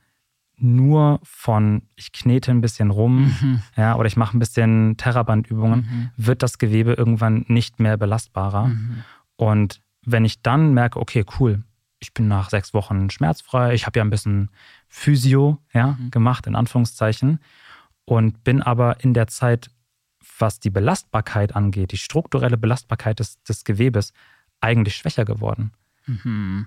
nur von, ich knete ein bisschen rum, mhm. ja, oder ich mache ein bisschen Terrabandübungen, mhm. wird das Gewebe irgendwann nicht mehr belastbarer. Mhm. Und wenn ich dann merke, okay, cool, ich bin nach sechs Wochen schmerzfrei, ich habe ja ein bisschen Physio ja, mhm. gemacht, in Anführungszeichen, und bin aber in der Zeit, was die Belastbarkeit angeht, die strukturelle Belastbarkeit des, des Gewebes, eigentlich schwächer geworden. Mhm.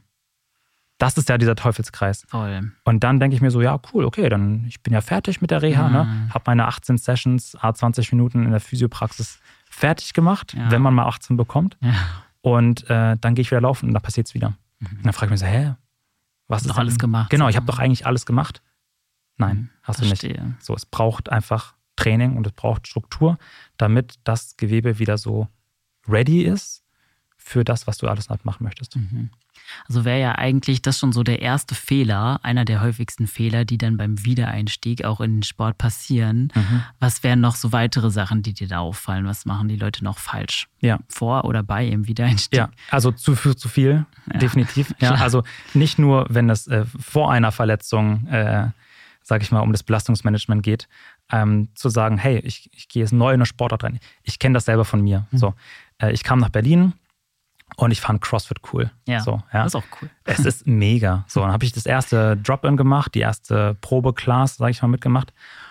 Das ist ja dieser Teufelskreis. Voll. Und dann denke ich mir so, ja cool, okay, dann ich bin ja fertig mit der Reha, mhm. ne? Habe meine achtzehn Sessions, à zwanzig Minuten in der Physiopraxis fertig gemacht, ja. wenn man mal achtzehn bekommt. Ja. Und äh, dann gehe ich wieder laufen und dann passiert es wieder. Mhm. Und dann frage ich mich so, hä, was hast ist doch alles gemacht? Genau, ich habe doch eigentlich alles gemacht. Nein, mhm. hast du Verstehe. nicht. So, es braucht einfach Training und es braucht Struktur, damit das Gewebe wieder so ready ist für das, was du alles machen möchtest. Mhm. Also wäre ja eigentlich das schon so der erste Fehler, einer der häufigsten Fehler, die dann beim Wiedereinstieg auch in den Sport passieren. Mhm. Was wären noch so weitere Sachen, die dir da auffallen? Was machen die Leute noch falsch? Ja. Vor oder bei ihrem Wiedereinstieg? Ja, also zu, zu viel, ja. definitiv. Ja, also nicht nur, wenn es äh, vor einer Verletzung, äh, sage ich mal, um das Belastungsmanagement geht, ähm, zu sagen, hey, ich, ich gehe jetzt neu in eine Sportart rein. Ich kenne das selber von mir. Mhm. So, äh, ich kam nach Berlin. Und ich fand CrossFit cool. Ja, so, ja. Das ist auch cool. Es ist mega. So, dann habe ich das erste Drop-In gemacht, die erste Probe-Class, sage ich mal, mitgemacht.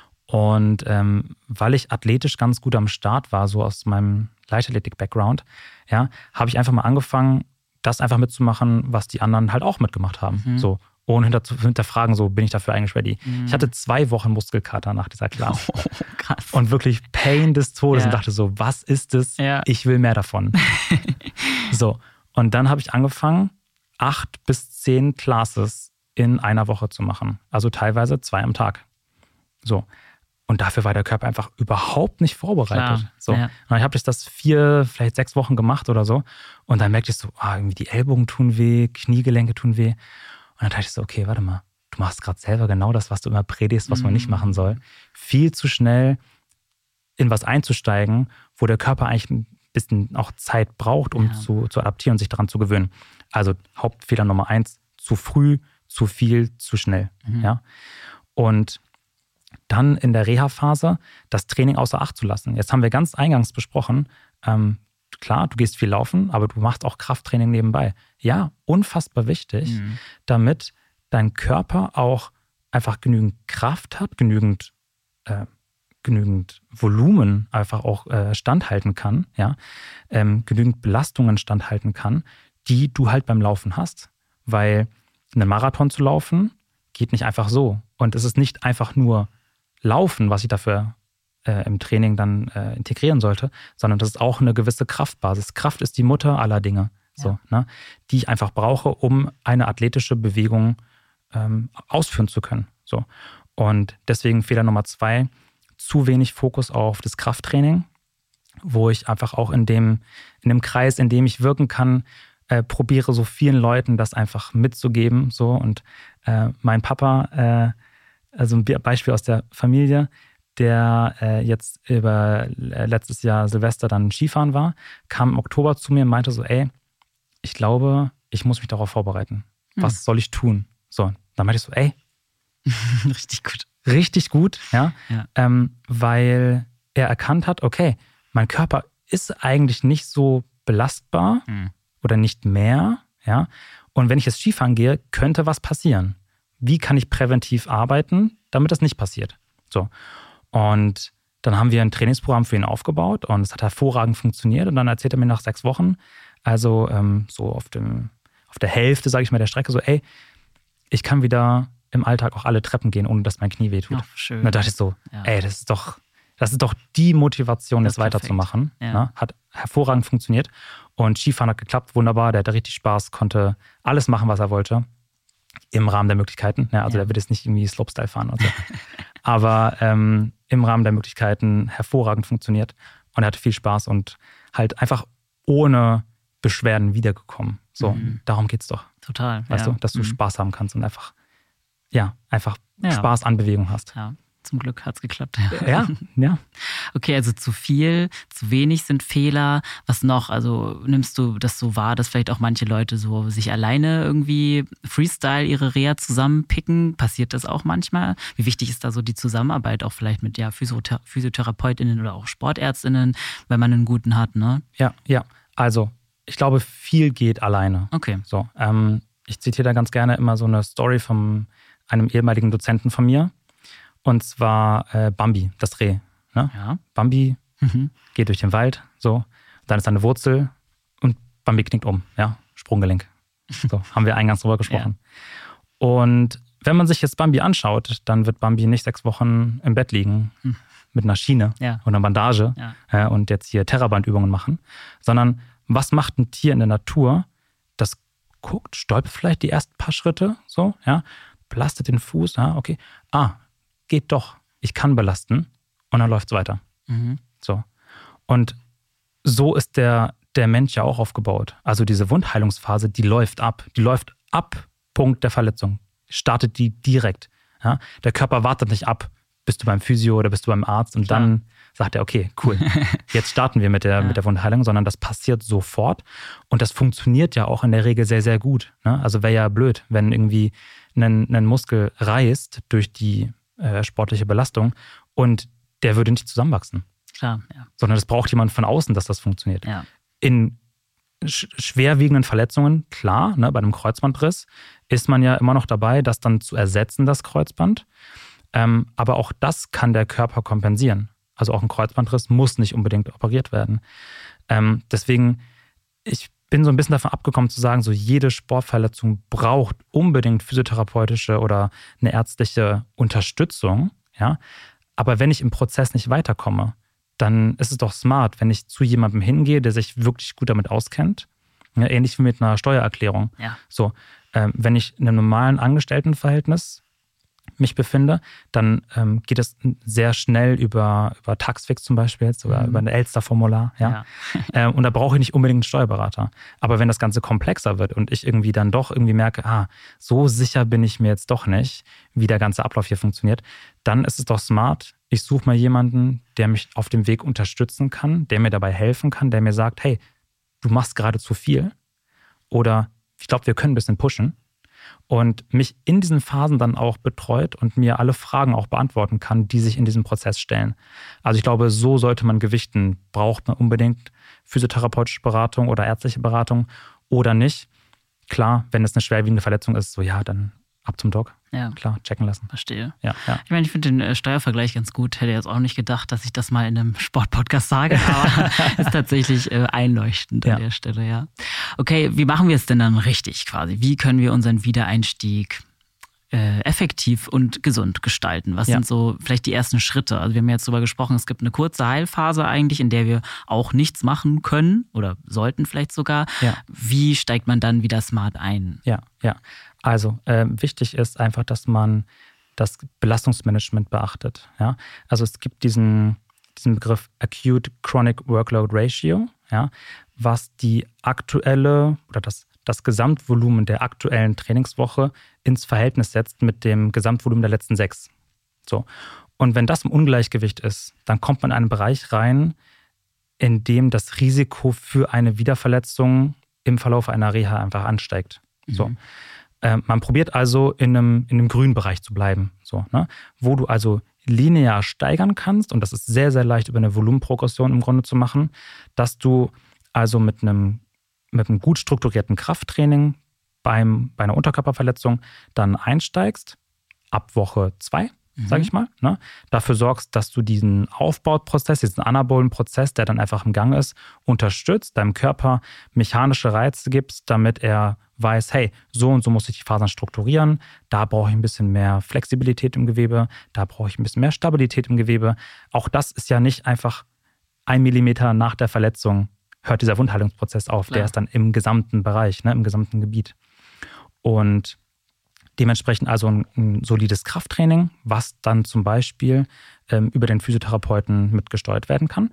Und ähm, weil ich athletisch ganz gut am Start war, so aus meinem Leichtathletik-Background, ja, habe ich einfach mal angefangen, das einfach mitzumachen, was die anderen halt auch mitgemacht haben. Mhm. So, ohne hinter, zu hinterfragen, so bin ich dafür eigentlich ready. Mhm. Ich hatte zwei Wochen Muskelkater nach dieser Class. Oh, krass. Und wirklich Pain des Todes, ja. Und dachte so, was ist das? Ja. Ich will mehr davon. So, und dann habe ich angefangen, acht bis zehn Classes in einer Woche zu machen. Also teilweise zwei am Tag. So, Und dafür war der Körper einfach überhaupt nicht vorbereitet. Klar, so. ja. Und ich habe das vier, vielleicht sechs Wochen gemacht oder so. Und dann merkte ich so, ah, irgendwie die Ellbogen tun weh, Kniegelenke tun weh. Und dann dachte ich so, okay, warte mal, du machst gerade selber genau das, was du immer predigst, was man nicht machen soll. Viel zu schnell in was einzusteigen, wo der Körper eigentlich ein bisschen auch Zeit braucht, um ja. zu, zu adaptieren und sich daran zu gewöhnen. Also Hauptfehler Nummer eins, zu früh, zu viel, zu schnell. Mhm. Ja? Und dann in der Reha-Phase das Training außer Acht zu lassen. Jetzt haben wir ganz eingangs besprochen, ähm, klar, du gehst viel laufen, aber du machst auch Krafttraining nebenbei. Ja, unfassbar wichtig, mhm. damit dein Körper auch einfach genügend Kraft hat, genügend, äh, genügend Volumen einfach auch äh, standhalten kann, ja, ähm, genügend Belastungen standhalten kann, die du halt beim Laufen hast. Weil einen Marathon zu laufen geht nicht einfach so. Und es ist nicht einfach nur Laufen, was ich dafür äh, im Training dann äh, integrieren sollte, sondern das ist auch eine gewisse Kraftbasis. Kraft ist die Mutter aller Dinge, so, ja. ne, die ich einfach brauche, um eine athletische Bewegung ähm, ausführen zu können. So. Und deswegen Fehler Nummer zwei, zu wenig Fokus auf das Krafttraining, wo ich einfach auch in dem, in dem Kreis, in dem ich wirken kann, äh, probiere so vielen Leuten das einfach mitzugeben. So. Und äh, mein Papa, äh, also ein Beispiel aus der Familie, der äh, jetzt über äh, letztes Jahr Silvester dann Skifahren war, kam im Oktober zu mir und meinte so, ey, ich glaube, ich muss mich darauf vorbereiten. Was hm. soll ich tun? So, dann meinte ich so, ey. Richtig gut. Richtig gut, ja. ja. Ähm, weil er erkannt hat, okay, mein Körper ist eigentlich nicht so belastbar hm. oder nicht mehr, ja. Und wenn ich jetzt Skifahren gehe, könnte was passieren. Wie kann ich präventiv arbeiten, damit das nicht passiert? So. Und dann haben wir ein Trainingsprogramm für ihn aufgebaut und es hat hervorragend funktioniert. Und dann erzählt er mir nach sechs Wochen, also ähm, so auf, dem, auf der Hälfte, sage ich mal, der Strecke, so, ey, ich kann wieder im Alltag auch alle Treppen gehen, ohne dass mein Knie wehtut. Ach, schön. Und da dachte ich so, ja. ey, das ist doch, das ist doch die Motivation, das jetzt weiterzumachen. Ja. Ne? Hat hervorragend funktioniert. Und Skifahren hat geklappt, wunderbar. Der hatte richtig Spaß, konnte alles machen, was er wollte. Im Rahmen der Möglichkeiten. Ja, also ja. der wird jetzt nicht irgendwie Slopestyle fahren und so. Aber ähm, im Rahmen der Möglichkeiten hervorragend funktioniert. Und er hatte viel Spaß und halt einfach ohne Beschwerden wiedergekommen. So, mhm. darum geht's doch. Total. Weißt ja. du, dass du mhm. Spaß haben kannst und einfach, ja, einfach ja. Spaß an Bewegung hast. Ja. Zum Glück hat's geklappt. Ja, ja. Okay, also zu viel, zu wenig sind Fehler. Was noch? Also nimmst du das so wahr, dass vielleicht auch manche Leute so sich alleine irgendwie Freestyle ihre Reha zusammenpicken? Passiert das auch manchmal? Wie wichtig ist da so die Zusammenarbeit auch vielleicht mit ja, Physiothera- PhysiotherapeutInnen oder auch SportärztInnen, wenn man einen guten hat, ne? Ja, ja. Also ich glaube, viel geht alleine. Okay. So, ähm, ich zitiere da ganz gerne immer so eine Story von einem ehemaligen Dozenten von mir. Und zwar äh, Bambi, das Reh. Ne? Ja. Bambi mhm. geht durch den Wald, so, dann ist da eine Wurzel und Bambi knickt um, ja, Sprunggelenk. So, haben wir eingangs drüber gesprochen. Ja. Und wenn man sich jetzt Bambi anschaut, dann wird Bambi nicht sechs Wochen im Bett liegen mhm. mit einer Schiene ja. und einer Bandage ja. äh, und jetzt hier Terrabandübungen machen, sondern was macht ein Tier in der Natur? Das guckt, stolpert vielleicht die ersten paar Schritte, so, ja, belastet den Fuß, ja, okay, ah, geht doch, ich kann belasten und dann läuft es weiter. Mhm. So. Und so ist der, der Mensch ja auch aufgebaut. Also diese Wundheilungsphase, die läuft ab. Die läuft ab Punkt der Verletzung. Startet die direkt. Ja? Der Körper wartet nicht ab, bist du beim Physio oder bist du beim Arzt und Klar. Dann sagt er, okay, cool, jetzt starten wir mit der, ja. mit der Wundheilung, sondern das passiert sofort und das funktioniert ja auch in der Regel sehr, sehr gut. Ne? Also wäre ja blöd, wenn irgendwie ein, ein Muskel reißt durch die äh, sportliche Belastung und der würde nicht zusammenwachsen. Klar, ja. Sondern es braucht jemand von außen, dass das funktioniert. Ja. In sch- schwerwiegenden Verletzungen, klar, ne, bei einem Kreuzbandriss ist man ja immer noch dabei, das dann zu ersetzen, das Kreuzband. Ähm, aber auch das kann der Körper kompensieren. Also auch ein Kreuzbandriss muss nicht unbedingt operiert werden. Ähm, deswegen, ich bin so ein bisschen davon abgekommen zu sagen, so jede Sportverletzung braucht unbedingt physiotherapeutische oder eine ärztliche Unterstützung. Ja? Aber wenn ich im Prozess nicht weiterkomme, dann ist es doch smart, wenn ich zu jemandem hingehe, der sich wirklich gut damit auskennt. Ja, ähnlich wie mit einer Steuererklärung. Ja. So, ähm, wenn ich in einem normalen Angestelltenverhältnis mich befinde, dann ähm, geht es sehr schnell über, über Taxfix zum Beispiel jetzt oder mhm. über ein Elster-Formular. Ja? Ja. ähm, und da brauche ich nicht unbedingt einen Steuerberater. Aber wenn das Ganze komplexer wird und ich irgendwie dann doch irgendwie merke, ah, so sicher bin ich mir jetzt doch nicht, wie der ganze Ablauf hier funktioniert, dann ist es doch smart, ich suche mal jemanden, der mich auf dem Weg unterstützen kann, der mir dabei helfen kann, der mir sagt, hey, du machst gerade zu viel oder ich glaube, wir können ein bisschen pushen. Und mich in diesen Phasen dann auch betreut und mir alle Fragen auch beantworten kann, die sich in diesem Prozess stellen. Also ich glaube, so sollte man gewichten. Braucht man unbedingt physiotherapeutische Beratung oder ärztliche Beratung oder nicht? Klar, wenn es eine schwerwiegende Verletzung ist, so ja, dann ab zum Doc. Ja. Klar, checken lassen. Verstehe. Ja, ja. Ich meine, ich finde den äh, Steuervergleich ganz gut. Hätte jetzt auch nicht gedacht, dass ich das mal in einem Sportpodcast sage, aber ist tatsächlich äh, einleuchtend ja. an der Stelle, ja. Okay, wie machen wir es denn dann richtig quasi? Wie können wir unseren Wiedereinstieg äh, effektiv und gesund gestalten? Was ja. sind so vielleicht die ersten Schritte? Also wir haben jetzt darüber gesprochen, es gibt eine kurze Heilphase eigentlich, in der wir auch nichts machen können oder sollten vielleicht sogar. Ja. Wie steigt man dann wieder smart ein? Ja, ja. Also äh, wichtig ist einfach, dass man das Belastungsmanagement beachtet. Ja? Also es gibt diesen, diesen Begriff Acute Chronic Workload Ratio, ja? Was die aktuelle oder das, das Gesamtvolumen der aktuellen Trainingswoche ins Verhältnis setzt mit dem Gesamtvolumen der letzten sechs. So. Und wenn das im Ungleichgewicht ist, dann kommt man in einen Bereich rein, in dem das Risiko für eine Wiederverletzung im Verlauf einer Reha einfach ansteigt. Mhm. So. Man probiert also in einem, in einem grünen Bereich zu bleiben, so, ne? Wo du also linear steigern kannst, und das ist sehr, sehr leicht über eine Volumenprogression im Grunde zu machen, dass du also mit einem, mit einem gut strukturierten Krafttraining beim, bei einer Unterkörperverletzung dann einsteigst, ab Woche zwei, mhm. sage ich mal. Ne? Dafür sorgst, dass du diesen Aufbauprozess, diesen anabolen Prozess, der dann einfach im Gang ist, unterstützt, deinem Körper mechanische Reize gibst, damit er weiß, hey, so und so muss ich die Fasern strukturieren, da brauche ich ein bisschen mehr Flexibilität im Gewebe, da brauche ich ein bisschen mehr Stabilität im Gewebe. Auch das ist ja nicht einfach ein Millimeter nach der Verletzung hört dieser Wundheilungsprozess auf, Klar. Der ist dann im gesamten Bereich, ne, im gesamten Gebiet. Und dementsprechend also ein, ein solides Krafttraining, was dann zum Beispiel ähm, über den Physiotherapeuten mitgesteuert werden kann.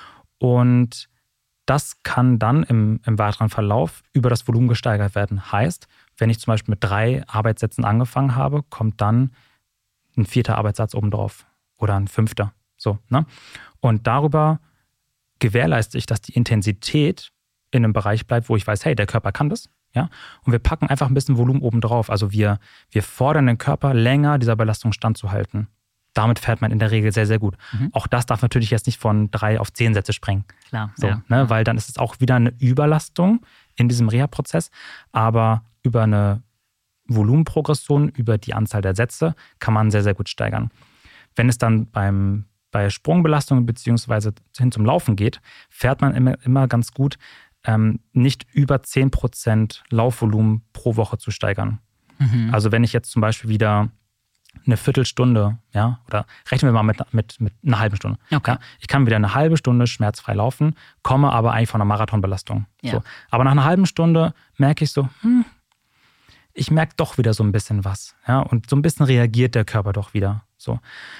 Und das kann dann im, im weiteren Verlauf über das Volumen gesteigert werden. Heißt, wenn ich zum Beispiel mit drei Arbeitssätzen angefangen habe, kommt dann ein vierter Arbeitssatz obendrauf oder ein fünfter. So, ne? Und darüber gewährleiste ich, dass die Intensität in einem Bereich bleibt, wo ich weiß, hey, der Körper kann das. Ja? Und wir packen einfach ein bisschen Volumen obendrauf. Also wir, wir fordern den Körper länger, dieser Belastung standzuhalten. Damit fährt man in der Regel sehr, sehr gut. Mhm. Auch das darf natürlich jetzt nicht von drei auf zehn Sätze sprengen. Klar, so, ja, ne? ja. Weil dann ist es auch wieder eine Überlastung in diesem Reha-Prozess. Aber über eine Volumenprogression, über die Anzahl der Sätze, kann man sehr, sehr gut steigern. Wenn es dann beim, bei Sprungbelastungen beziehungsweise hin zum Laufen geht, fährt man immer, immer ganz gut, ähm, nicht über zehn Prozent Laufvolumen pro Woche zu steigern. Mhm. Also wenn ich jetzt zum Beispiel wieder eine Viertelstunde, ja, oder rechnen wir mal mit, mit, mit einer halben Stunde. Okay. Ja, ich kann wieder eine halbe Stunde schmerzfrei laufen, komme aber eigentlich von einer Marathonbelastung. Ja. So. Aber nach einer halben Stunde merke ich so, hm, ich merke doch wieder so ein bisschen was. Ja, und so ein bisschen reagiert der Körper doch wieder. So.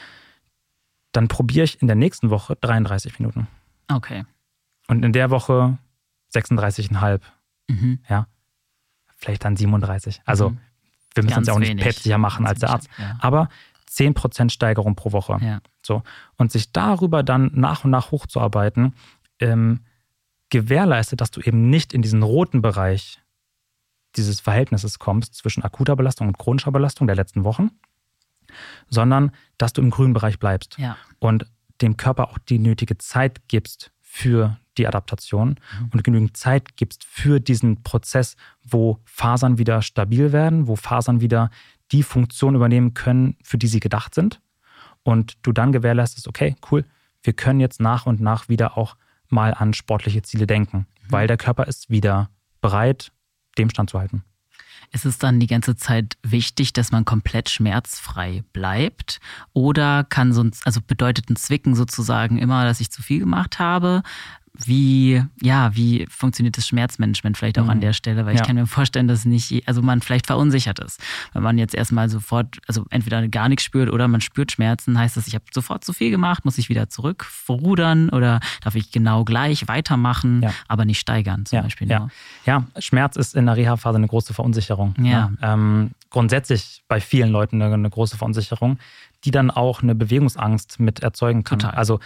Dann probiere ich in der nächsten Woche dreiunddreißig Minuten. Okay. Und in der Woche sechsunddreißig Komma fünf. Mhm. Ja, vielleicht dann siebenunddreißig. Also mhm. wir müssen uns ja auch nicht päpstlicher machen Ganz als der Arzt. Ja. Aber zehn Prozent Steigerung pro Woche. Ja. So. Und sich darüber dann nach und nach hochzuarbeiten, ähm, gewährleistet, dass du eben nicht in diesen roten Bereich dieses Verhältnisses kommst zwischen akuter Belastung und chronischer Belastung der letzten Wochen, sondern dass du im grünen Bereich bleibst ja. und dem Körper auch die nötige Zeit gibst für die Adaptation mhm. und genügend Zeit gibst für diesen Prozess, wo Fasern wieder stabil werden, wo Fasern wieder die Funktion übernehmen können, für die sie gedacht sind. Und du dann gewährleistest, okay, cool, wir können jetzt nach und nach wieder auch mal an sportliche Ziele denken, mhm. weil der Körper ist wieder bereit, dem standzuhalten. Ist es dann die ganze Zeit wichtig, dass man komplett schmerzfrei bleibt? Oder kann so ein, also bedeutet ein Zwicken sozusagen immer, dass ich zu viel gemacht habe? Wie, ja, wie funktioniert das Schmerzmanagement vielleicht auch mhm. an der Stelle? Weil ich ja. kann mir vorstellen, dass nicht, also man vielleicht verunsichert ist. Wenn man jetzt erstmal sofort, also entweder gar nichts spürt oder man spürt Schmerzen, heißt das, ich habe sofort zu viel gemacht, muss ich wieder zurückrudern oder darf ich genau gleich weitermachen, ja. aber nicht steigern zum ja. Beispiel. Ja. ja, Schmerz ist in der Reha-Phase eine große Verunsicherung. Ja. Ne? Ähm, grundsätzlich bei vielen Leuten eine, eine große Verunsicherung, die dann auch eine Bewegungsangst mit erzeugen kann. Total. Also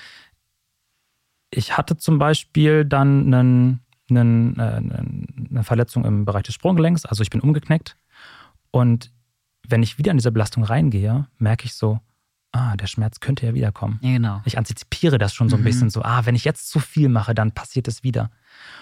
ich hatte zum Beispiel dann einen, einen, äh, eine Verletzung im Bereich des Sprunggelenks, also ich bin umgeknickt und wenn ich wieder in diese Belastung reingehe, merke ich so, ah, der Schmerz könnte ja wiederkommen. Ja, genau. Ich antizipiere das schon so ein mhm. bisschen so, ah, wenn ich jetzt zu viel mache, dann passiert es wieder.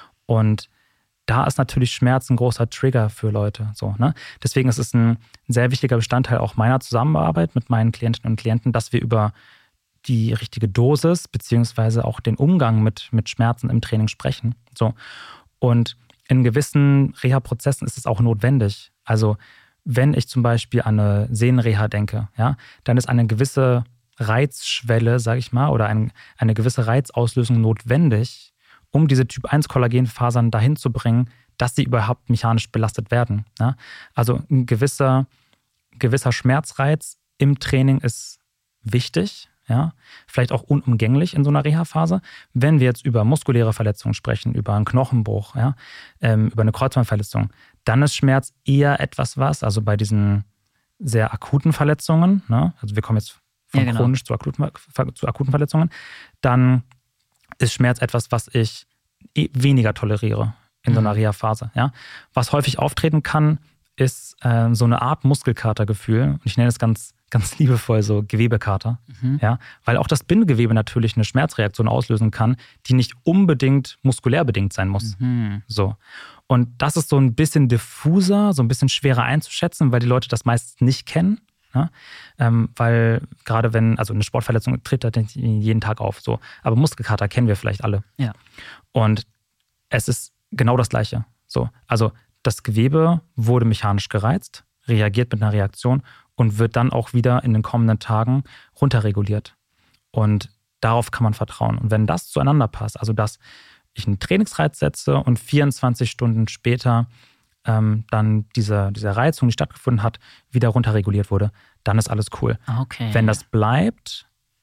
Und da ist natürlich Schmerz ein großer Trigger für Leute. So, ne? Deswegen ist es ein sehr wichtiger Bestandteil auch meiner Zusammenarbeit mit meinen Klientinnen und Klienten, dass wir über die richtige Dosis beziehungsweise auch den Umgang mit, mit Schmerzen im Training sprechen. So. Und in gewissen Reha-Prozessen ist es auch notwendig. Also wenn ich zum Beispiel an eine Sehnenreha denke, ja, dann ist eine gewisse Reizschwelle, sage ich mal, oder ein, eine gewisse Reizauslösung notwendig, um diese Typ eins Kollagenfasern dahin zu bringen, dass sie überhaupt mechanisch belastet werden. Ja? Also ein gewisser, gewisser Schmerzreiz im Training ist wichtig, ja, vielleicht auch unumgänglich in so einer Reha-Phase. Wenn wir jetzt über muskuläre Verletzungen sprechen, über einen Knochenbruch, ja, ähm, über eine Kreuzbandverletzung, dann ist Schmerz eher etwas was, also bei diesen sehr akuten Verletzungen, ne, also wir kommen jetzt von ja, genau. chronisch zu akuten, zu akuten Verletzungen, dann ist Schmerz etwas, was ich eh weniger toleriere in mhm. so einer Reha-Phase. Ja. Was häufig auftreten kann, ist äh, so eine Art Muskelkatergefühl. Und ich nenne es ganz, ganz liebevoll so Gewebekater. Mhm. Ja, weil auch das Bindegewebe natürlich eine Schmerzreaktion auslösen kann, die nicht unbedingt muskulär bedingt sein muss. Mhm. So. Und das ist so ein bisschen diffuser, so ein bisschen schwerer einzuschätzen, weil die Leute das meistens nicht kennen. Ja? Ähm, weil gerade wenn, also eine Sportverletzung tritt halt nicht jeden Tag auf. So. Aber Muskelkater kennen wir vielleicht alle. Ja. Und es ist genau das Gleiche. So. Also das Gewebe wurde mechanisch gereizt, reagiert mit einer Reaktion und wird dann auch wieder in den kommenden Tagen runterreguliert. Und darauf kann man vertrauen. Und wenn das zueinander passt, also dass ich einen Trainingsreiz setze und vierundzwanzig Stunden später ähm, dann diese, diese Reizung, die stattgefunden hat, wieder runterreguliert wurde, dann ist alles cool. Okay. Wenn das bleibt,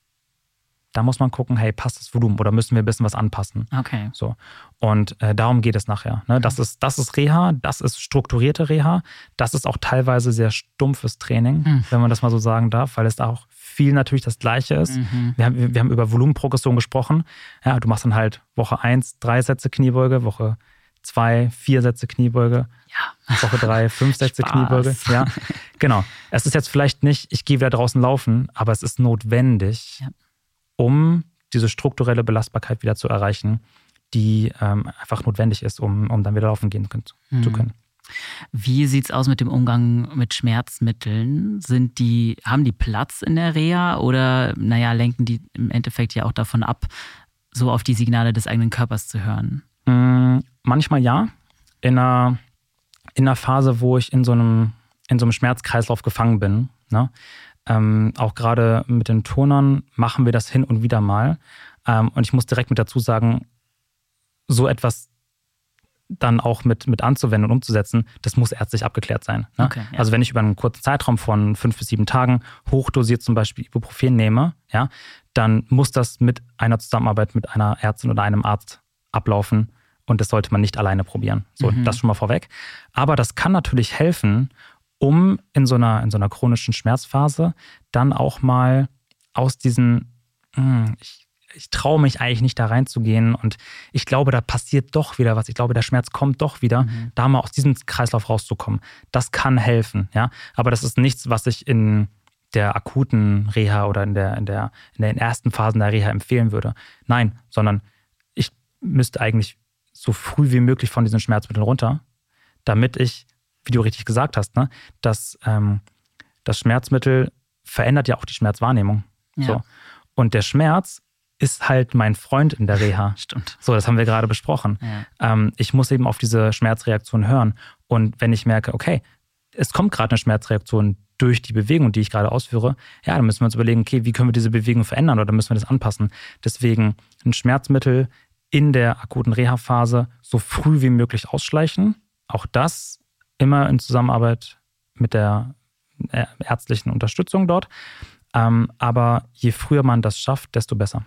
da muss man gucken, hey, passt das Volumen oder müssen wir ein bisschen was anpassen? Okay. So. Und äh, darum geht es nachher. Ne? Das ist, das ist Reha, das ist strukturierte Reha, das ist auch teilweise sehr stumpfes Training, mhm. wenn man das mal so sagen darf, weil es da auch viel natürlich das Gleiche ist. Mhm. Wir haben, wir haben über Volumenprogression gesprochen. Ja, du machst dann halt Woche eins, drei Sätze Kniebeuge, Woche zwei, vier Sätze Kniebeuge, ja. Woche drei, fünf Sätze Spaß. Kniebeuge. Ja, genau. Es ist jetzt vielleicht nicht, ich gehe wieder draußen laufen, aber es ist notwendig, ja. um diese strukturelle Belastbarkeit wieder zu erreichen, die ähm, einfach notwendig ist, um, um dann wieder laufen gehen können, mhm. zu können. Wie sieht es aus mit dem Umgang mit Schmerzmitteln? Sind die, haben die Platz in der Reha oder, naja, lenken die im Endeffekt ja auch davon ab, so auf die Signale des eigenen Körpers zu hören? Mhm, manchmal ja. In einer, in einer Phase, wo ich in so einem, in so einem Schmerzkreislauf gefangen bin, ne? Ähm, auch gerade mit den Turnern machen wir das hin und wieder mal. Ähm, und ich muss direkt mit dazu sagen, so etwas dann auch mit, mit anzuwenden und umzusetzen, das muss ärztlich abgeklärt sein. Ne? Okay, ja. Also wenn ich über einen kurzen Zeitraum von fünf bis sieben Tagen hochdosiert zum Beispiel Ibuprofen nehme, ja, dann muss das mit einer Zusammenarbeit mit einer Ärztin oder einem Arzt ablaufen und das sollte man nicht alleine probieren. So, mhm. das schon mal vorweg. Aber das kann natürlich helfen, um in so einer, in so einer chronischen Schmerzphase dann auch mal aus diesen, hm, ich, ich traue mich eigentlich nicht da reinzugehen und ich glaube, da passiert doch wieder was. Ich glaube, der Schmerz kommt doch wieder, mhm. da mal aus diesem Kreislauf rauszukommen. Das kann helfen, ja. Aber das ist nichts, was ich in der akuten Reha oder in der, in der, in den ersten Phasen der Reha empfehlen würde. Nein, sondern ich müsste eigentlich so früh wie möglich von diesen Schmerzmitteln runter, damit ich, wie du richtig gesagt hast, ne, dass ähm, das Schmerzmittel verändert ja auch die Schmerzwahrnehmung. Ja. So. Und der Schmerz ist halt mein Freund in der Reha. Stimmt. So, das haben wir gerade besprochen. Ja. Ähm, ich muss eben auf diese Schmerzreaktion hören. Und wenn ich merke, okay, es kommt gerade eine Schmerzreaktion durch die Bewegung, die ich gerade ausführe, ja, dann müssen wir uns überlegen, okay, wie können wir diese Bewegung verändern oder müssen wir das anpassen? Deswegen ein Schmerzmittel in der akuten Reha-Phase so früh wie möglich ausschleichen. Auch das immer in Zusammenarbeit mit der ärztlichen Unterstützung dort. Ähm, aber je früher man das schafft, desto besser.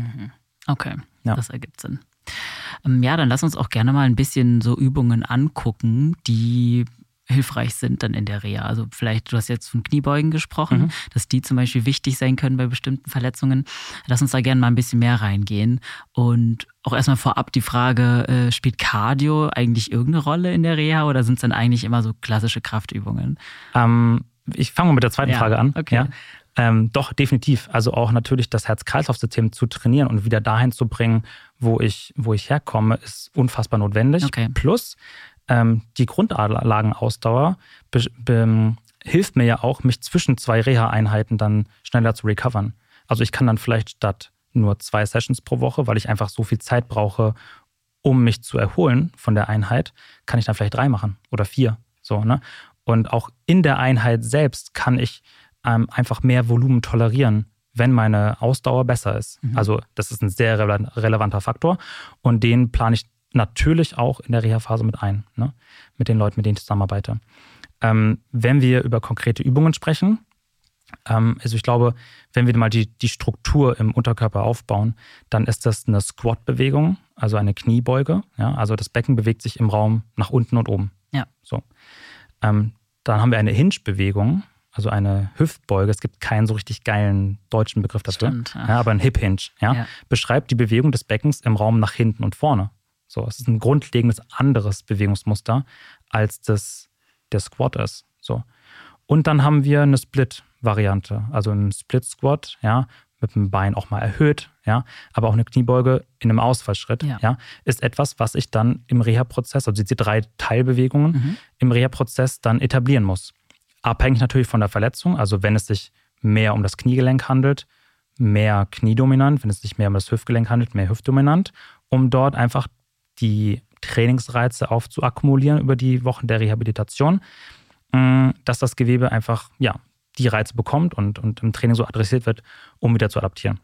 Okay, ja. Das ergibt Sinn. Ähm, ja, dann lass uns auch gerne mal ein bisschen so Übungen angucken, die hilfreich sind dann in der Reha. Also vielleicht, du hast jetzt von Kniebeugen gesprochen, mhm. dass die zum Beispiel wichtig sein können bei bestimmten Verletzungen. Lass uns da gerne mal ein bisschen mehr reingehen. Und auch erstmal vorab die Frage, äh, spielt Cardio eigentlich irgendeine Rolle in der Reha oder sind es dann eigentlich immer so klassische Kraftübungen? Ähm, ich fange mal mit der zweiten ja, Frage an. Okay. Ja. Ähm, doch, definitiv. Also auch natürlich das Herz-Kreislauf-System zu trainieren und wieder dahin zu bringen, wo ich, wo ich herkomme, ist unfassbar notwendig. Okay. Plus ähm, die Grundlagenausdauer be- be- hilft mir ja auch, mich zwischen zwei Reha-Einheiten dann schneller zu recovern. Also ich kann dann vielleicht statt nur zwei Sessions pro Woche, weil ich einfach so viel Zeit brauche, um mich zu erholen von der Einheit, kann ich dann vielleicht drei machen oder vier. So, ne? Und auch in der Einheit selbst kann ich ähm, einfach mehr Volumen tolerieren, wenn meine Ausdauer besser ist. Mhm. Also das ist ein sehr rele- relevanter Faktor und den plane ich natürlich auch in der Reha-Phase mit ein, ne? Mit den Leuten, mit denen ich zusammenarbeite. Ähm, wenn wir über konkrete Übungen sprechen, ähm, also ich glaube, wenn wir mal die, die Struktur im Unterkörper aufbauen, dann ist das eine Squat-Bewegung, also eine Kniebeuge. Ja? Also das Becken bewegt sich im Raum nach unten und oben. Ja. So. Ähm, dann haben wir eine Hinge-Bewegung, also eine Hüftbeuge. Es gibt keinen so richtig geilen deutschen Begriff dafür. Stimmt, ja. Ja, aber ein Hip-Hinge. Ja? Ja. Beschreibt die Bewegung des Beckens im Raum nach hinten und vorne. So, es ist ein grundlegendes anderes Bewegungsmuster, als das der Squat ist. So. Und dann haben wir eine Split-Variante, also ein Split-Squat, ja, mit dem Bein auch mal erhöht, ja, aber auch eine Kniebeuge in einem Ausfallschritt, ja, ja ist etwas, was ich dann im Reha-Prozess, also diese drei Teilbewegungen mhm. im Reha-Prozess dann etablieren muss. Abhängig natürlich von der Verletzung, also wenn es sich mehr um das Kniegelenk handelt, mehr kniedominant, wenn es sich mehr um das Hüftgelenk handelt, mehr hüftdominant, um dort einfach die Trainingsreize aufzuakkumulieren über die Wochen der Rehabilitation, dass das Gewebe einfach ja, die Reize bekommt und, und im Training so adressiert wird, um wieder zu adaptieren.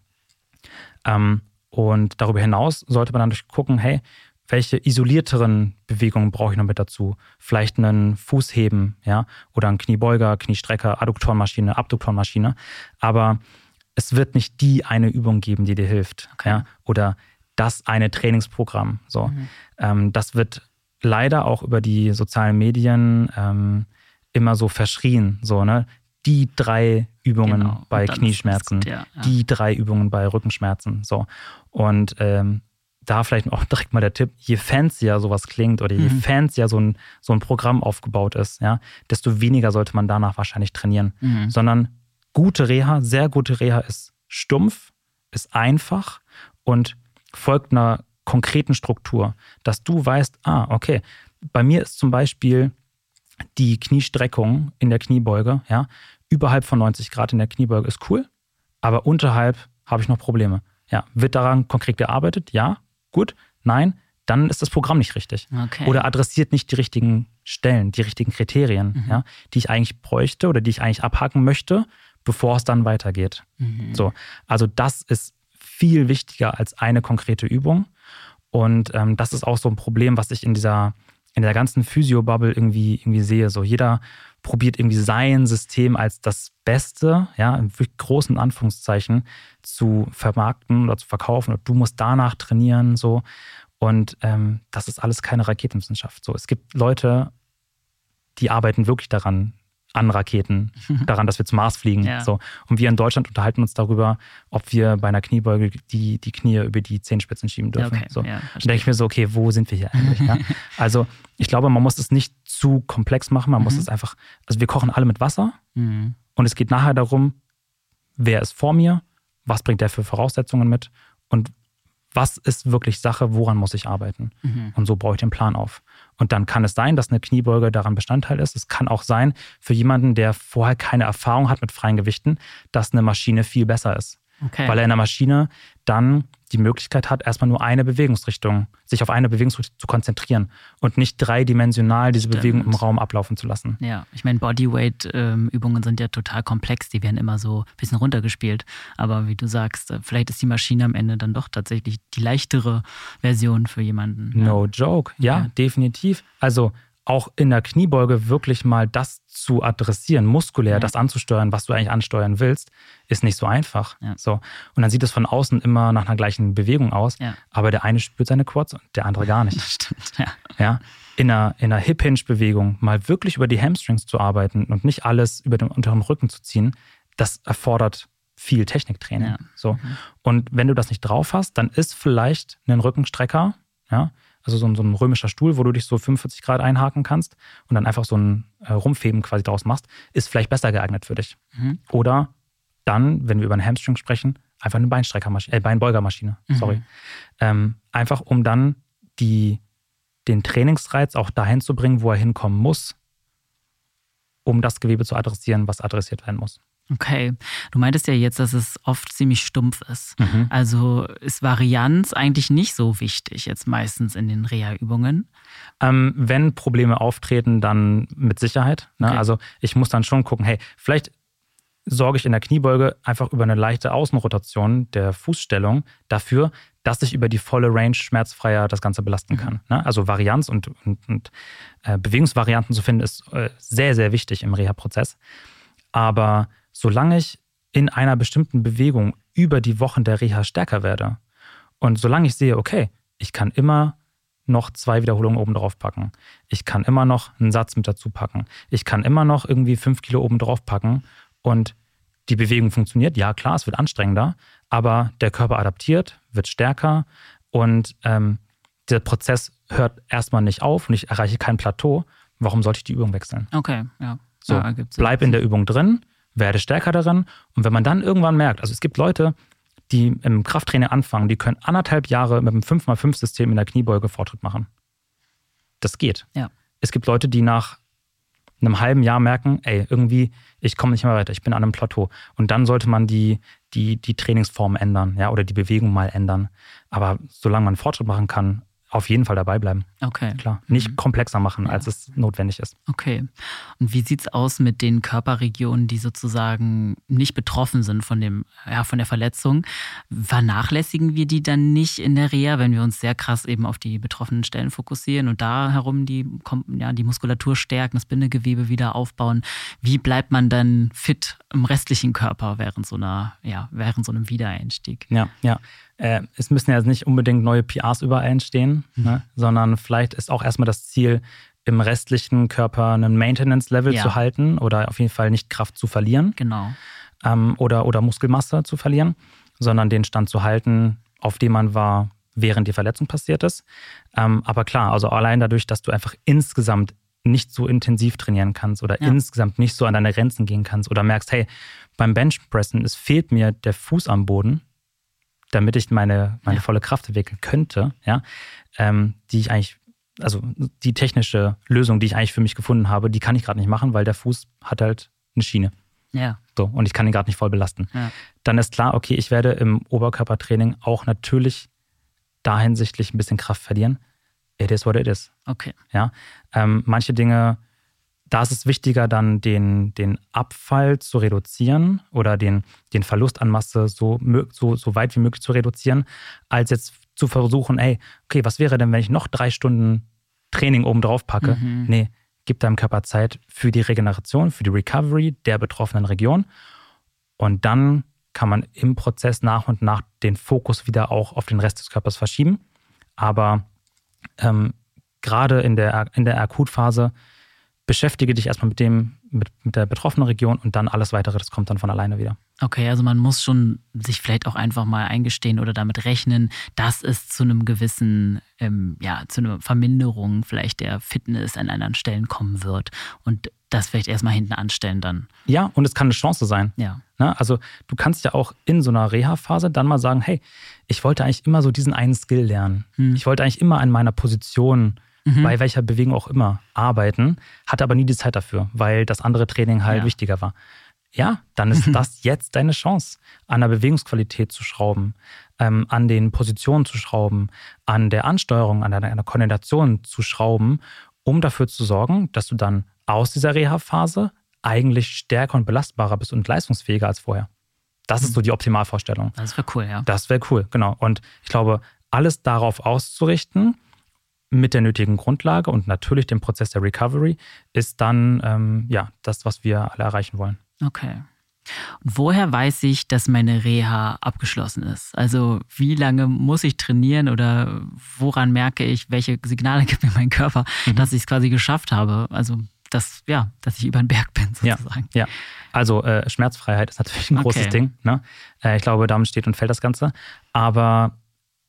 Ähm, und darüber hinaus sollte man dann gucken, hey, welche isolierteren Bewegungen brauche ich noch mit dazu? Vielleicht einen Fußheben, ja, oder einen Kniebeuger, Kniestrecker, Adduktorenmaschine, Abduktorenmaschine. Aber es wird nicht die eine Übung geben, die dir hilft. Okay. Ja, oder das eine Trainingsprogramm. So. Mhm. Ähm, das wird leider auch über die sozialen Medien ähm, immer so verschrien. So, ne? Die drei Übungen genau. bei Knieschmerzen, gut, ja, ja. die drei Übungen bei Rückenschmerzen. So. Und ähm, da vielleicht auch direkt mal der Tipp, je fancier sowas klingt oder je mhm. fancier so ein, so ein Programm aufgebaut ist, ja, desto weniger sollte man danach wahrscheinlich trainieren. Mhm. Sondern gute Reha, sehr gute Reha ist stumpf, ist einfach und folgt einer konkreten Struktur, dass du weißt, ah, okay, bei mir ist zum Beispiel die Kniestreckung in der Kniebeuge, ja, überhalb von neunzig Grad in der Kniebeuge ist cool, aber unterhalb habe ich noch Probleme. Ja, wird daran konkret gearbeitet? Ja, gut. Nein, dann ist das Programm nicht richtig. Okay. Oder adressiert nicht die richtigen Stellen, die richtigen Kriterien, mhm. ja, die ich eigentlich bräuchte oder die ich eigentlich abhaken möchte, bevor es dann weitergeht. Mhm. So, also das ist viel wichtiger als eine konkrete Übung. Und ähm, das ist auch so ein Problem, was ich in dieser, in der ganzen Physio-Bubble irgendwie, irgendwie sehe. So, jeder probiert irgendwie sein System als das Beste, ja, in wirklich großen Anführungszeichen, zu vermarkten oder zu verkaufen. Und du musst danach trainieren. So. Und ähm, das ist alles keine Raketenwissenschaft. So, es gibt Leute, die arbeiten wirklich daran, an Raketen, daran, dass wir zum Mars fliegen. Ja. So. Und wir in Deutschland unterhalten uns darüber, ob wir bei einer Kniebeuge die, die Knie über die Zehenspitzen schieben dürfen. Okay. So. Ja, dann denke ich mir so, okay, wo sind wir hier eigentlich? Ja? Also ich glaube, man muss es nicht zu komplex machen, man mhm. muss es einfach, also wir kochen alle mit Wasser mhm. und es geht nachher darum, wer ist vor mir, was bringt der für Voraussetzungen mit und was ist wirklich Sache, woran muss ich arbeiten? Mhm. Und so baue ich den Plan auf. Und dann kann es sein, dass eine Kniebeuge daran Bestandteil ist. Es kann auch sein, für jemanden, der vorher keine Erfahrung hat mit freien Gewichten, dass eine Maschine viel besser ist. Okay. Weil er in der Maschine dann die Möglichkeit hat, erstmal nur eine Bewegungsrichtung, sich auf eine Bewegungsrichtung zu konzentrieren und nicht dreidimensional diese Stimmt. Bewegung im Raum ablaufen zu lassen. Ja, ich meine, Bodyweight-Übungen sind ja total komplex, die werden immer so ein bisschen runtergespielt. Aber wie du sagst, vielleicht ist die Maschine am Ende dann doch tatsächlich die leichtere Version für jemanden. No ja. joke, ja, ja, definitiv. Also auch in der Kniebeuge wirklich mal das zu adressieren, muskulär ja. das anzusteuern, was du eigentlich ansteuern willst, ist nicht so einfach. Ja. So. Und dann sieht es von außen immer nach einer gleichen Bewegung aus, ja. aber der eine spürt seine Quads und der andere gar nicht. Das stimmt, ja. ja. In einer, in einer Hip-Hinge-Bewegung mal wirklich über die Hamstrings zu arbeiten und nicht alles über den unteren Rücken zu ziehen, das erfordert viel Techniktraining. Ja. So. Mhm. Und wenn du das nicht drauf hast, dann ist vielleicht ein Rückenstrecker, ja, also so ein, so ein römischer Stuhl, wo du dich so fünfundvierzig Grad einhaken kannst und dann einfach so ein äh, Rumpfheben quasi draus machst, ist vielleicht besser geeignet für dich. Mhm. Oder dann, wenn wir über einen Hamstring sprechen, einfach eine Beinstreckermaschine, äh, Beinbeugermaschine, mhm. sorry. Ähm, einfach um dann die, den Trainingsreiz auch dahin zu bringen, wo er hinkommen muss, um das Gewebe zu adressieren, was adressiert werden muss. Okay, du meintest ja jetzt, dass es oft ziemlich stumpf ist. Mhm. Also ist Varianz eigentlich nicht so wichtig jetzt meistens in den Reha-Übungen? Ähm, wenn Probleme auftreten, dann mit Sicherheit. Ne? Okay. Also ich muss dann schon gucken, hey, vielleicht sorge ich in der Kniebeuge einfach über eine leichte Außenrotation der Fußstellung dafür, dass ich über die volle Range schmerzfreier das Ganze belasten kann. Mhm. Ne? Also Varianz und, und, und äh, Bewegungsvarianten zu finden, ist äh, sehr, sehr wichtig im Reha-Prozess. Aber solange ich in einer bestimmten Bewegung über die Wochen der Reha stärker werde und solange ich sehe, okay, ich kann immer noch zwei Wiederholungen oben drauf packen, ich kann immer noch einen Satz mit dazu packen, ich kann immer noch irgendwie fünf Kilo oben drauf packen und die Bewegung funktioniert, ja klar, es wird anstrengender, aber der Körper adaptiert, wird stärker und ähm, der Prozess hört erstmal nicht auf und ich erreiche kein Plateau. Warum sollte ich die Übung wechseln? Okay, ja. So, ja, bleib in der Übung drin, werde stärker darin. Und wenn man dann irgendwann merkt, also es gibt Leute, die im Krafttraining anfangen, die können anderthalb Jahre mit einem fünf mal fünf System in der Kniebeuge Fortschritt machen. Das geht. Ja. Es gibt Leute, die nach einem halben Jahr merken, ey, irgendwie, ich komme nicht mehr weiter, ich bin an einem Plateau. Und dann sollte man die, die, die Trainingsform ändern, ja, oder die Bewegung mal ändern. Aber solange man Fortschritt machen kann, auf jeden Fall dabei bleiben. Okay. Klar. Nicht mhm. komplexer machen, ja. als es notwendig ist. Okay. Und wie sieht es aus mit den Körperregionen, die sozusagen nicht betroffen sind von dem, ja, von der Verletzung? Vernachlässigen wir die dann nicht in der Reha, wenn wir uns sehr krass eben auf die betroffenen Stellen fokussieren und da herum die, ja, die Muskulatur stärken, das Bindegewebe wieder aufbauen? Wie bleibt man dann fit im restlichen Körper während so einer, ja, während so einem Wiedereinstieg? Ja, ja. Äh, es müssen ja nicht unbedingt neue P Rs überall entstehen, mhm. ne? sondern vielleicht ist auch erstmal das Ziel, im restlichen Körper einen Maintenance-Level ja. zu halten oder auf jeden Fall nicht Kraft zu verlieren. Genau. Ähm, oder, oder Muskelmasse zu verlieren, sondern den Stand zu halten, auf dem man war, während die Verletzung passiert ist. Ähm, aber klar, also allein dadurch, dass du einfach insgesamt nicht so intensiv trainieren kannst oder ja. insgesamt nicht so an deine Grenzen gehen kannst oder merkst, hey, beim Benchpressen, es fehlt mir der Fuß am Boden, damit ich meine, meine ja. volle Kraft entwickeln könnte, ja, ähm, die ich eigentlich, also die technische Lösung, die ich eigentlich für mich gefunden habe, die kann ich gerade nicht machen, weil der Fuß hat halt eine Schiene. Ja. So, und ich kann ihn gerade nicht voll belasten. Ja. Dann ist klar, okay, ich werde im Oberkörpertraining auch natürlich da hinsichtlich ein bisschen Kraft verlieren. It is what it is. Okay. Ja, ähm, manche Dinge, da ist es wichtiger, dann den, den Abfall zu reduzieren oder den, den Verlust an Masse so, so, so weit wie möglich zu reduzieren, als jetzt zu versuchen, ey, okay, was wäre denn, wenn ich noch drei Stunden Training oben drauf packe? Mhm. Nee, gib deinem Körper Zeit für die Regeneration, für die Recovery der betroffenen Region. Und dann kann man im Prozess nach und nach den Fokus wieder auch auf den Rest des Körpers verschieben. Aber ähm, gerade in der, in der Akutphase beschäftige dich erstmal mit dem, mit, mit der betroffenen Region und dann alles weitere, das kommt dann von alleine wieder. Okay, also man muss schon sich vielleicht auch einfach mal eingestehen oder damit rechnen, dass es zu einem gewissen, ähm, ja, zu einer Verminderung vielleicht der Fitness an anderen Stellen kommen wird und das vielleicht erstmal hinten anstellen dann. Ja, und es kann eine Chance sein. Ja. Ne? Also du kannst ja auch in so einer Reha-Phase dann mal sagen, hey, ich wollte eigentlich immer so diesen einen Skill lernen. Hm. Ich wollte eigentlich immer an meiner Position Mhm. bei welcher Bewegung auch immer arbeiten, hatte aber nie die Zeit dafür, weil das andere Training halt ja. wichtiger war. ja, dann ist das jetzt deine Chance, an der Bewegungsqualität zu schrauben, ähm, an den Positionen zu schrauben, an der Ansteuerung, an der, an der Koordination zu schrauben, um dafür zu sorgen, dass du dann aus dieser Reha-Phase eigentlich stärker und belastbarer bist und leistungsfähiger als vorher. Das ist so die Optimalvorstellung. Das wäre cool, ja. Das wäre cool, genau. Und ich glaube, alles darauf auszurichten, mit der nötigen Grundlage und natürlich dem Prozess der Recovery, ist dann ähm, ja das, was wir alle erreichen wollen. Okay. Und woher weiß ich, dass meine Reha abgeschlossen ist? Also wie lange muss ich trainieren oder woran merke ich, welche Signale gibt mir mein Körper, mhm. dass ich es quasi geschafft habe? Also dass, ja, dass ich über den Berg bin sozusagen. Ja, ja. Also äh, Schmerzfreiheit ist natürlich ein großes okay. Ding. Ne? Äh, ich glaube, damit steht und fällt das Ganze. Aber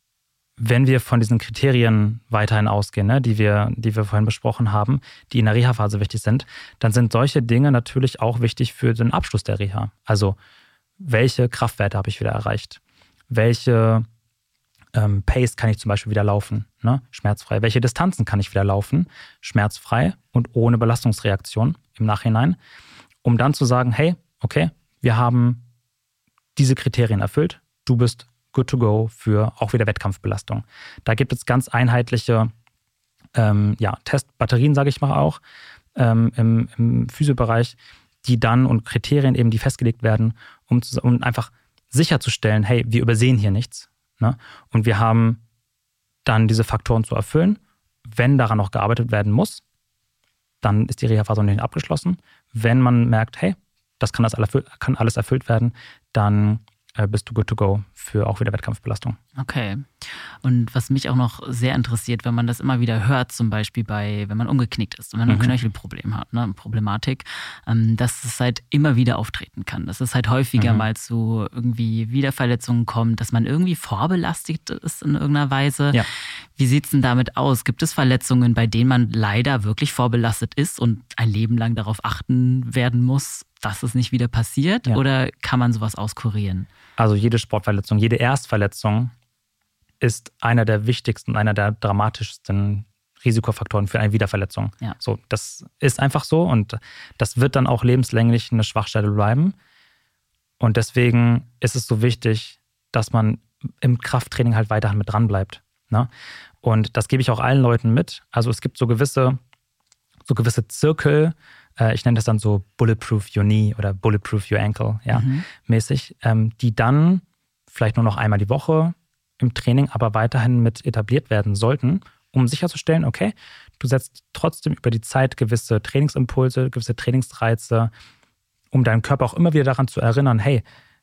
wenn wir von diesen Kriterien weiterhin ausgehen, ne, die wir, die wir vorhin besprochen haben, die in der Reha-Phase wichtig sind, dann sind solche Dinge natürlich auch wichtig für den Abschluss der Reha. Also welche Kraftwerte habe ich wieder erreicht? Welche ähm, Pace kann ich zum Beispiel wieder laufen? Ne? Schmerzfrei. Welche Distanzen kann ich wieder laufen? Schmerzfrei und ohne Belastungsreaktion im Nachhinein. Um dann zu sagen, hey, okay, wir haben diese Kriterien erfüllt, du bist good to go für auch wieder Wettkampfbelastung. Da gibt es ganz einheitliche ähm, ja, Testbatterien, sage ich mal auch, ähm, im, im Physiobereich, die dann und Kriterien eben, die festgelegt werden, um, zu, um einfach sicherzustellen, hey, wir übersehen hier nichts. Ne? Und wir haben dann diese Faktoren zu erfüllen. Wenn daran noch gearbeitet werden muss, dann ist die Reha-Phase noch nicht abgeschlossen. Wenn man merkt, hey, das kann, das kann alles erfüllt werden, dann bist du good to go für auch wieder Wettkampfbelastung. Okay. Und was mich auch noch sehr interessiert, wenn man das immer wieder hört, zum Beispiel bei, wenn man umgeknickt ist und wenn man mhm. ein Knöchelproblem hat, ne, Problematik, ähm, dass es halt immer wieder auftreten kann. Dass es halt häufiger mhm. mal zu irgendwie Wiederverletzungen kommt, dass man irgendwie vorbelastet ist in irgendeiner Weise. Ja. Wie sieht es denn damit aus? Gibt es Verletzungen, bei denen man leider wirklich vorbelastet ist und ein Leben lang darauf achten werden muss, dass es nicht wieder passiert? Ja. Oder kann man sowas auskurieren? Also jede Sportverletzung, jede Erstverletzung ist einer der wichtigsten, einer der dramatischsten Risikofaktoren für eine Wiederverletzung. Ja. So, das ist einfach so und das wird dann auch lebenslänglich eine Schwachstelle bleiben. Und deswegen ist es so wichtig, dass man im Krafttraining halt weiterhin mit dran bleibt. Ne? Und das gebe ich auch allen Leuten mit. Also es gibt so gewisse, so gewisse Zirkel, ich nenne das dann so Bulletproof Your Knee oder Bulletproof Your Ankle, ja, mhm. mäßig, ähm, die dann vielleicht nur noch einmal die Woche im Training, aber weiterhin mit etabliert werden sollten, um sicherzustellen, okay, du setzt trotzdem über die Zeit gewisse Trainingsimpulse, gewisse Trainingsreize, um deinen Körper auch immer wieder daran zu erinnern, hey,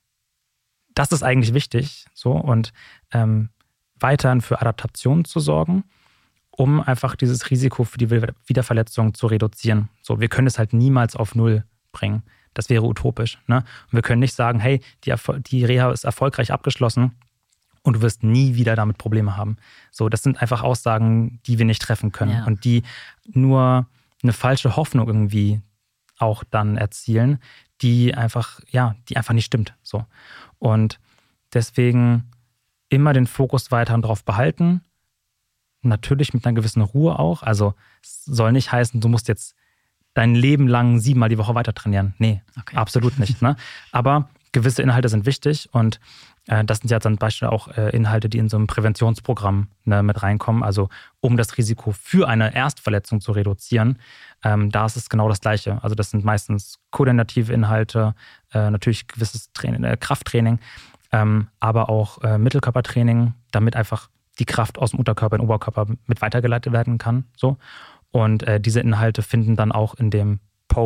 das ist eigentlich wichtig, so, und ähm, weiterhin für Adaptation zu sorgen, um einfach dieses Risiko für die Wiederverletzung zu reduzieren. So, wir können es halt niemals auf Null bringen. Das wäre utopisch. Ne? Und wir können nicht sagen, hey, die, Erfol- die Reha ist erfolgreich abgeschlossen und du wirst nie wieder damit Probleme haben. So, das sind einfach Aussagen, die wir nicht treffen können ja. und die nur eine falsche Hoffnung irgendwie auch dann erzielen, die einfach, ja, die einfach nicht stimmt. So. Und deswegen immer den Fokus weiterhin drauf behalten. Natürlich mit einer gewissen Ruhe auch. Also es soll nicht heißen, du musst jetzt dein Leben lang siebenmal die Woche weiter trainieren. Nee, okay. absolut nicht. Ne? Aber gewisse Inhalte sind wichtig und äh, das sind ja dann beispielsweise auch äh, Inhalte, die in so einem Präventionsprogramm ne, mit reinkommen. Also um das Risiko für eine Erstverletzung zu reduzieren, ähm, da ist es genau das Gleiche. Also das sind meistens koordinative Inhalte, äh, natürlich gewisses Training, äh, Krafttraining, ähm, aber auch äh, Mittelkörpertraining, damit einfach die Kraft aus dem Unterkörper in den Oberkörper mit weitergeleitet werden kann. So. Und äh, diese Inhalte finden dann auch in dem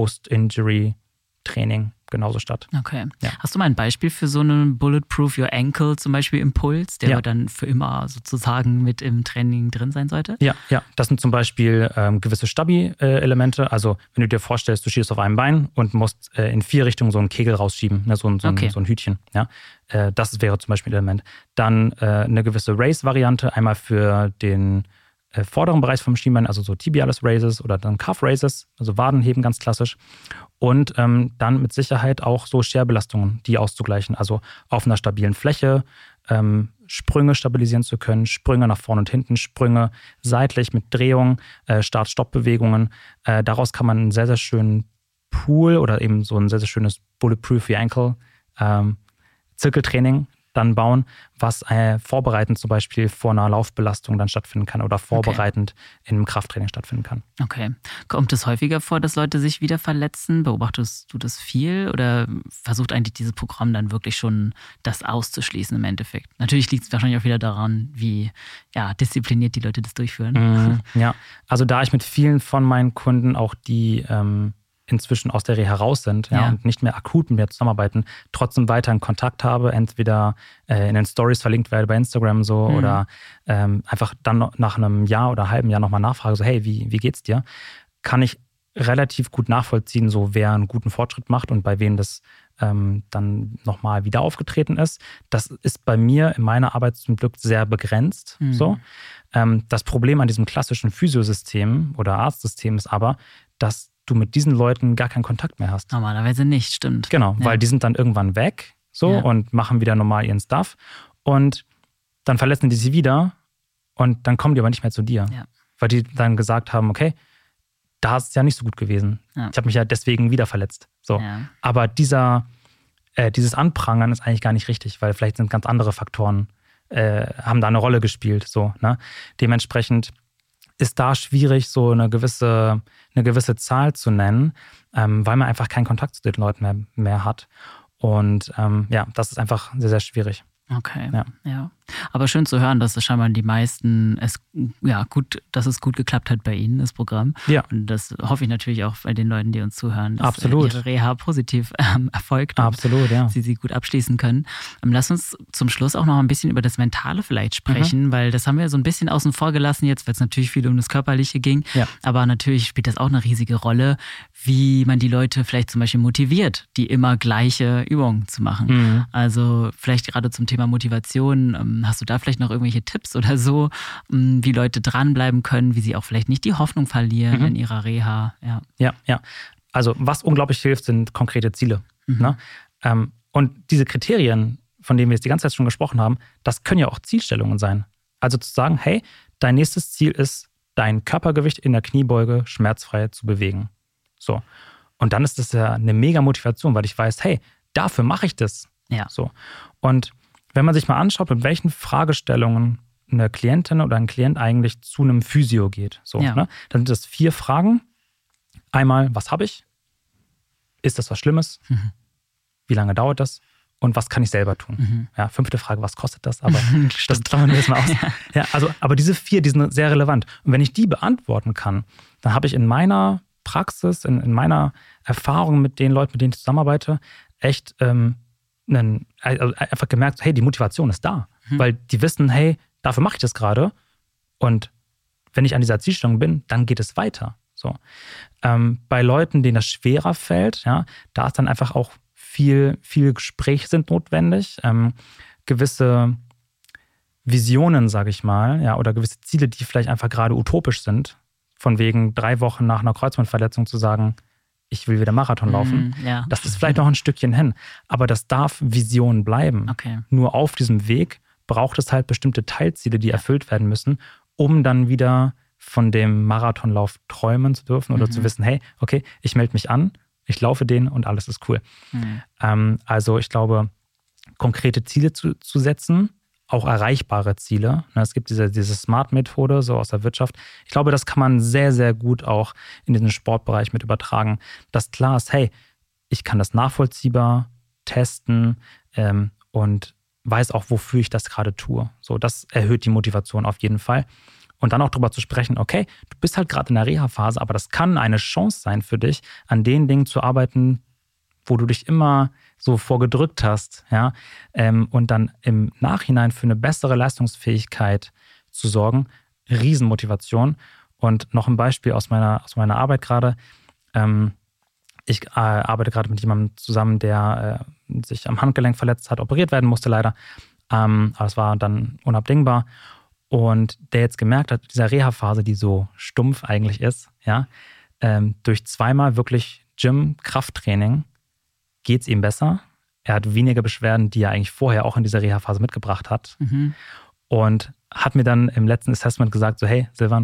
Post-Injury-Training genauso statt. Okay. Ja. Hast du mal ein Beispiel für so einen Bulletproof Your Ankle, zum Beispiel Impuls, der ja. dann für immer sozusagen mit im Training drin sein sollte? Ja, ja. Das sind zum Beispiel ähm, gewisse Stabi-Elemente. Also wenn du dir vorstellst, du schießt auf einem Bein und musst äh, in vier Richtungen so einen Kegel rausschieben, ne, so, so, okay. ein, so ein Hütchen. Ja? Äh, das wäre zum Beispiel ein Element. Dann äh, eine gewisse Raise-Variante, einmal für den äh, vorderen Bereich vom Schienbein, also so Tibialis Raises oder dann Calf Raises, also Wadenheben ganz klassisch. Und ähm, dann mit Sicherheit auch so Scherbelastungen, die auszugleichen. Also auf einer stabilen Fläche ähm, Sprünge stabilisieren zu können, Sprünge nach vorne und hinten, Sprünge seitlich mit Drehung, äh, Start-Stopp-Bewegungen. Äh, daraus kann man einen sehr, sehr schönen Pool oder eben so ein sehr, sehr schönes Bulletproof the Ankle ähm, Zirkeltraining dann bauen, was äh, vorbereitend zum Beispiel vor einer Laufbelastung dann stattfinden kann oder vorbereitend okay. in einem Krafttraining stattfinden kann. Okay. Kommt es häufiger vor, dass Leute sich wieder verletzen? Beobachtest du das viel oder versucht eigentlich dieses Programm dann wirklich schon das auszuschließen im Endeffekt? Natürlich liegt es wahrscheinlich auch wieder daran, wie ja, diszipliniert die Leute das durchführen. Mhm, ja, also da ich mit vielen von meinen Kunden auch die ähm, inzwischen aus der Reha raus sind ja, ja. und nicht mehr akut mit mir zusammenarbeiten, trotzdem weiter in Kontakt habe, entweder äh, in den Stories verlinkt werde bei Instagram so mhm. oder ähm, einfach dann nach einem Jahr oder einem halben Jahr nochmal nachfrage, so hey, wie, wie geht's dir? Kann ich relativ gut nachvollziehen, so wer einen guten Fortschritt macht und bei wem das ähm, dann nochmal wieder aufgetreten ist. Das ist bei mir in meiner Arbeit zum Glück sehr begrenzt. Mhm. So. Ähm, das Problem an diesem klassischen Physiosystem oder Arztsystem ist aber, dass du mit diesen Leuten gar keinen Kontakt mehr hast. Normalerweise nicht, stimmt. Genau, ja. weil die sind dann irgendwann weg so ja. und machen wieder normal ihren Stuff und dann verletzen die sie wieder und dann kommen die aber nicht mehr zu dir. Ja. Weil die dann gesagt haben, okay, da ist es ja nicht so gut gewesen. Ja. Ich habe mich ja deswegen wieder verletzt. So. Ja. Aber dieser, äh, dieses Anprangern ist eigentlich gar nicht richtig, weil vielleicht sind ganz andere Faktoren, äh, haben da eine Rolle gespielt. So, ne? Dementsprechend ist da schwierig, so eine gewisse, eine gewisse Zahl zu nennen, ähm, weil man einfach keinen Kontakt zu den Leuten mehr, mehr hat. Und ähm, ja, das ist einfach sehr, sehr schwierig. Okay, ja. ja. Aber schön zu hören, dass es scheinbar die meisten, es, ja, gut, dass es gut geklappt hat bei Ihnen, das Programm. Ja. Und das hoffe ich natürlich auch bei den Leuten, die uns zuhören, dass Absolut. Ihre Reha positiv ähm, erfolgt. Absolut, ja. Sie sie gut abschließen können. Ähm, lass uns zum Schluss auch noch ein bisschen über das Mentale vielleicht sprechen, mhm. weil das haben wir so ein bisschen außen vor gelassen jetzt, weil es natürlich viel um das Körperliche ging. Ja. Aber natürlich spielt das auch eine riesige Rolle, wie man die Leute vielleicht zum Beispiel motiviert, die immer gleiche Übungen zu machen. Mhm. Also vielleicht gerade zum Thema Motivation, ähm, hast du da vielleicht noch irgendwelche Tipps oder so, wie Leute dranbleiben können, wie sie auch vielleicht nicht die Hoffnung verlieren mhm. in ihrer Reha? Ja, ja. ja. Also was unglaublich hilft, sind konkrete Ziele. Mhm. Ne? Ähm, und diese Kriterien, von denen wir jetzt die ganze Zeit schon gesprochen haben, das können ja auch Zielstellungen sein. Also zu sagen, hey, dein nächstes Ziel ist, dein Körpergewicht in der Kniebeuge schmerzfrei zu bewegen. So. Und dann ist das ja eine mega Motivation, weil ich weiß, hey, dafür mache ich das. Ja. So. Und wenn man sich mal anschaut, mit welchen Fragestellungen eine Klientin oder ein Klient eigentlich zu einem Physio geht, so, ja. ne? Dann sind das vier Fragen. Einmal, was habe ich? Ist das was Schlimmes? Mhm. Wie lange dauert das? Und was kann ich selber tun? Mhm. Ja, fünfte Frage, was kostet das? Aber das klammern wir jetzt mal aus. Ja. Ja, also, aber diese vier, die sind sehr relevant. Und wenn ich die beantworten kann, dann habe ich in meiner Praxis, in, in meiner Erfahrung mit den Leuten, mit denen ich zusammenarbeite, echt ähm, einen, also einfach gemerkt, hey, die Motivation ist da. Mhm. Weil die wissen, hey, dafür mache ich das gerade. Und wenn ich an dieser Zielstellung bin, dann geht es weiter. So. Ähm, bei Leuten, denen das schwerer fällt, ja, da ist dann einfach auch viel, viel Gespräch sind notwendig. Ähm, gewisse Visionen, sage ich mal, ja, oder gewisse Ziele, die vielleicht einfach gerade utopisch sind. Von wegen drei Wochen nach einer Kreuzbandverletzung zu sagen, ich will wieder Marathon laufen. Mm, ja. Das ist vielleicht noch ein Stückchen hin. Aber das darf Vision bleiben. Okay. Nur auf diesem Weg braucht es halt bestimmte Teilziele, die erfüllt werden müssen, um dann wieder von dem Marathonlauf träumen zu dürfen oder mhm. zu wissen, hey, okay, ich melde mich an, ich laufe den und alles ist cool. Mhm. Ähm, also ich glaube, konkrete Ziele zu, zu setzen, auch erreichbare Ziele. Es gibt diese, diese Smart-Methode so aus der Wirtschaft. Ich glaube, das kann man sehr, sehr gut auch in diesen Sportbereich mit übertragen, dass klar ist, hey, ich kann das nachvollziehbar testen ähm, und weiß auch, wofür ich das gerade tue. So, das erhöht die Motivation auf jeden Fall. Und dann auch darüber zu sprechen, okay, du bist halt gerade in der Reha-Phase, aber das kann eine Chance sein für dich, an den Dingen zu arbeiten, wo du dich immer so vorgedrückt hast, ja, ähm, und dann im Nachhinein für eine bessere Leistungsfähigkeit zu sorgen. Riesenmotivation. Und noch ein Beispiel aus meiner, aus meiner Arbeit gerade. Ähm, ich äh, arbeite gerade mit jemandem zusammen, der äh, sich am Handgelenk verletzt hat, operiert werden musste leider. Ähm, aber es war dann unabdingbar. Und der jetzt gemerkt hat, dieser Reha-Phase, die so stumpf eigentlich ist, ja, ähm, durch zweimal wirklich Gym-Krafttraining geht es ihm besser. Er hat weniger Beschwerden, die er eigentlich vorher auch in dieser Reha-Phase mitgebracht hat. Mhm. Und hat mir dann im letzten Assessment gesagt, so hey, Silvan,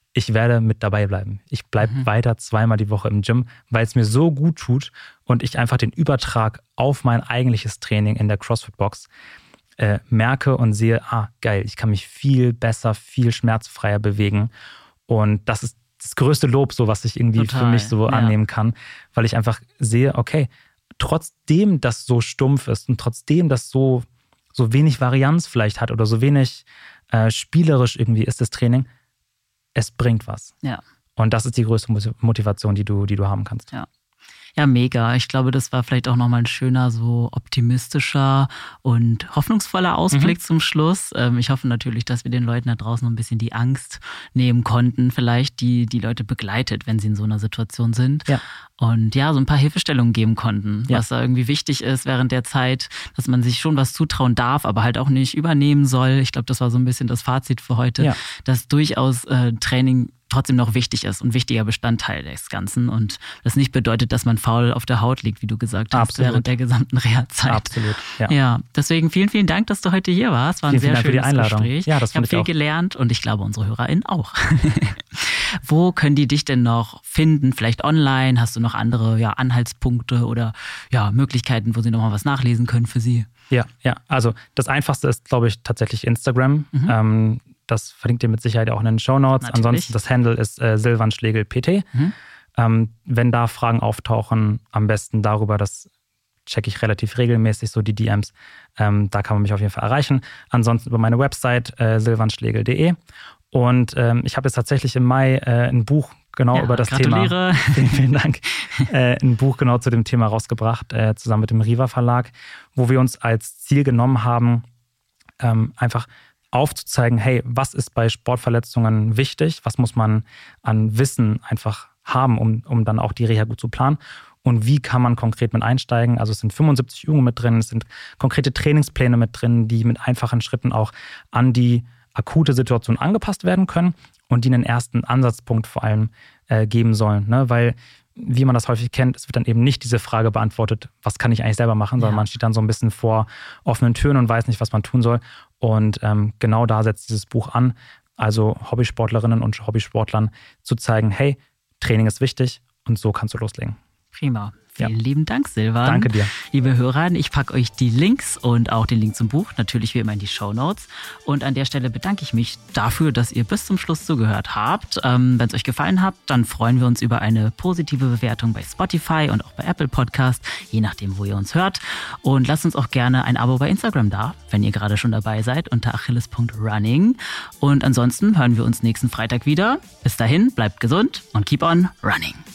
ich werde mit dabei bleiben. Ich bleibe mhm. weiter zweimal die Woche im Gym, weil es mir so gut tut und ich einfach den Übertrag auf mein eigentliches Training in der CrossFit-Box äh, merke und sehe, ah, geil, ich kann mich viel besser, viel schmerzfreier bewegen. Und das ist das größte Lob, so was ich irgendwie Total, für mich so ja. annehmen kann, weil ich einfach sehe, okay, trotzdem das so stumpf ist und trotzdem das so, so wenig Varianz vielleicht hat oder so wenig äh, spielerisch irgendwie ist das Training, es bringt was. Ja. Und das ist die größte Motivation, die du, die du haben kannst. Ja. Ja, mega. Ich glaube, das war vielleicht auch nochmal ein schöner, so optimistischer und hoffnungsvoller Ausblick mhm. zum Schluss. Ich hoffe natürlich, dass wir den Leuten da draußen noch ein bisschen die Angst nehmen konnten, vielleicht, die die Leute begleitet, wenn sie in so einer Situation sind. Ja. Und ja, so ein paar Hilfestellungen geben konnten, ja. was da irgendwie wichtig ist während der Zeit, dass man sich schon was zutrauen darf, aber halt auch nicht übernehmen soll. Ich glaube, das war so ein bisschen das Fazit für heute, ja. dass durchaus äh, Training trotzdem noch wichtig ist und wichtiger Bestandteil des Ganzen und das nicht bedeutet, dass man faul auf der Haut liegt, wie du gesagt hast, Absolut. während der gesamten Reha-Zeit. Absolut, ja. Ja, deswegen vielen, vielen Dank, dass du heute hier warst. War ein vielen, sehr vielen schönes Gespräch. Ja, das ich habe viel auch. gelernt und ich glaube, unsere HörerInnen auch. Wo können die dich denn noch finden? Vielleicht online? Hast du noch andere ja, Anhaltspunkte oder ja, Möglichkeiten, wo sie nochmal was nachlesen können für sie? Ja, ja. Also das Einfachste ist, glaube ich, tatsächlich Instagram. Mhm. Ähm, Das verlinkt ihr mit Sicherheit auch in den Shownotes. Natürlich. Ansonsten das Handle ist äh, Silvan Schlegel P T. Mhm. Ähm, wenn da Fragen auftauchen, am besten darüber, das checke ich relativ regelmäßig, so die D Ms. Ähm, da kann man mich auf jeden Fall erreichen. Ansonsten über meine Website äh, silvan schlegel punkt de. Und ähm, ich habe jetzt tatsächlich im Mai äh, ein Buch genau ja, über das gratuliere. Thema. Vielen, vielen Dank. äh, ein Buch genau zu dem Thema rausgebracht, äh, zusammen mit dem Riva Verlag, wo wir uns als Ziel genommen haben, ähm, einfach aufzuzeigen, hey, was ist bei Sportverletzungen wichtig? Was muss man an Wissen einfach haben, um, um dann auch die Reha gut zu planen? Und wie kann man konkret mit einsteigen? Also es sind fünfundsiebzig Übungen mit drin, es sind konkrete Trainingspläne mit drin, die mit einfachen Schritten auch an die akute Situation angepasst werden können und die einen ersten Ansatzpunkt vor allem äh, geben sollen. Ne? Weil, wie man das häufig kennt, es wird dann eben nicht diese Frage beantwortet, was kann ich eigentlich selber machen, sondern ja. man steht dann so ein bisschen vor offenen Türen und weiß nicht, was man tun soll. Und ähm, genau da setzt dieses Buch an, also Hobbysportlerinnen und Hobbysportlern zu zeigen, hey, Training ist wichtig und so kannst du loslegen. Prima. Vielen ja. lieben Dank, Silvan. Danke dir. Liebe Hörer, ich packe euch die Links und auch den Link zum Buch natürlich wie immer in die Shownotes. Und an der Stelle bedanke ich mich dafür, dass ihr bis zum Schluss zugehört habt. Ähm, wenn es euch gefallen hat, dann freuen wir uns über eine positive Bewertung bei Spotify und auch bei Apple Podcast, je nachdem, wo ihr uns hört. Und lasst uns auch gerne ein Abo bei Instagram da, wenn ihr gerade schon dabei seid, unter achilles punkt running. Und ansonsten hören wir uns nächsten Freitag wieder. Bis dahin, bleibt gesund und keep on running.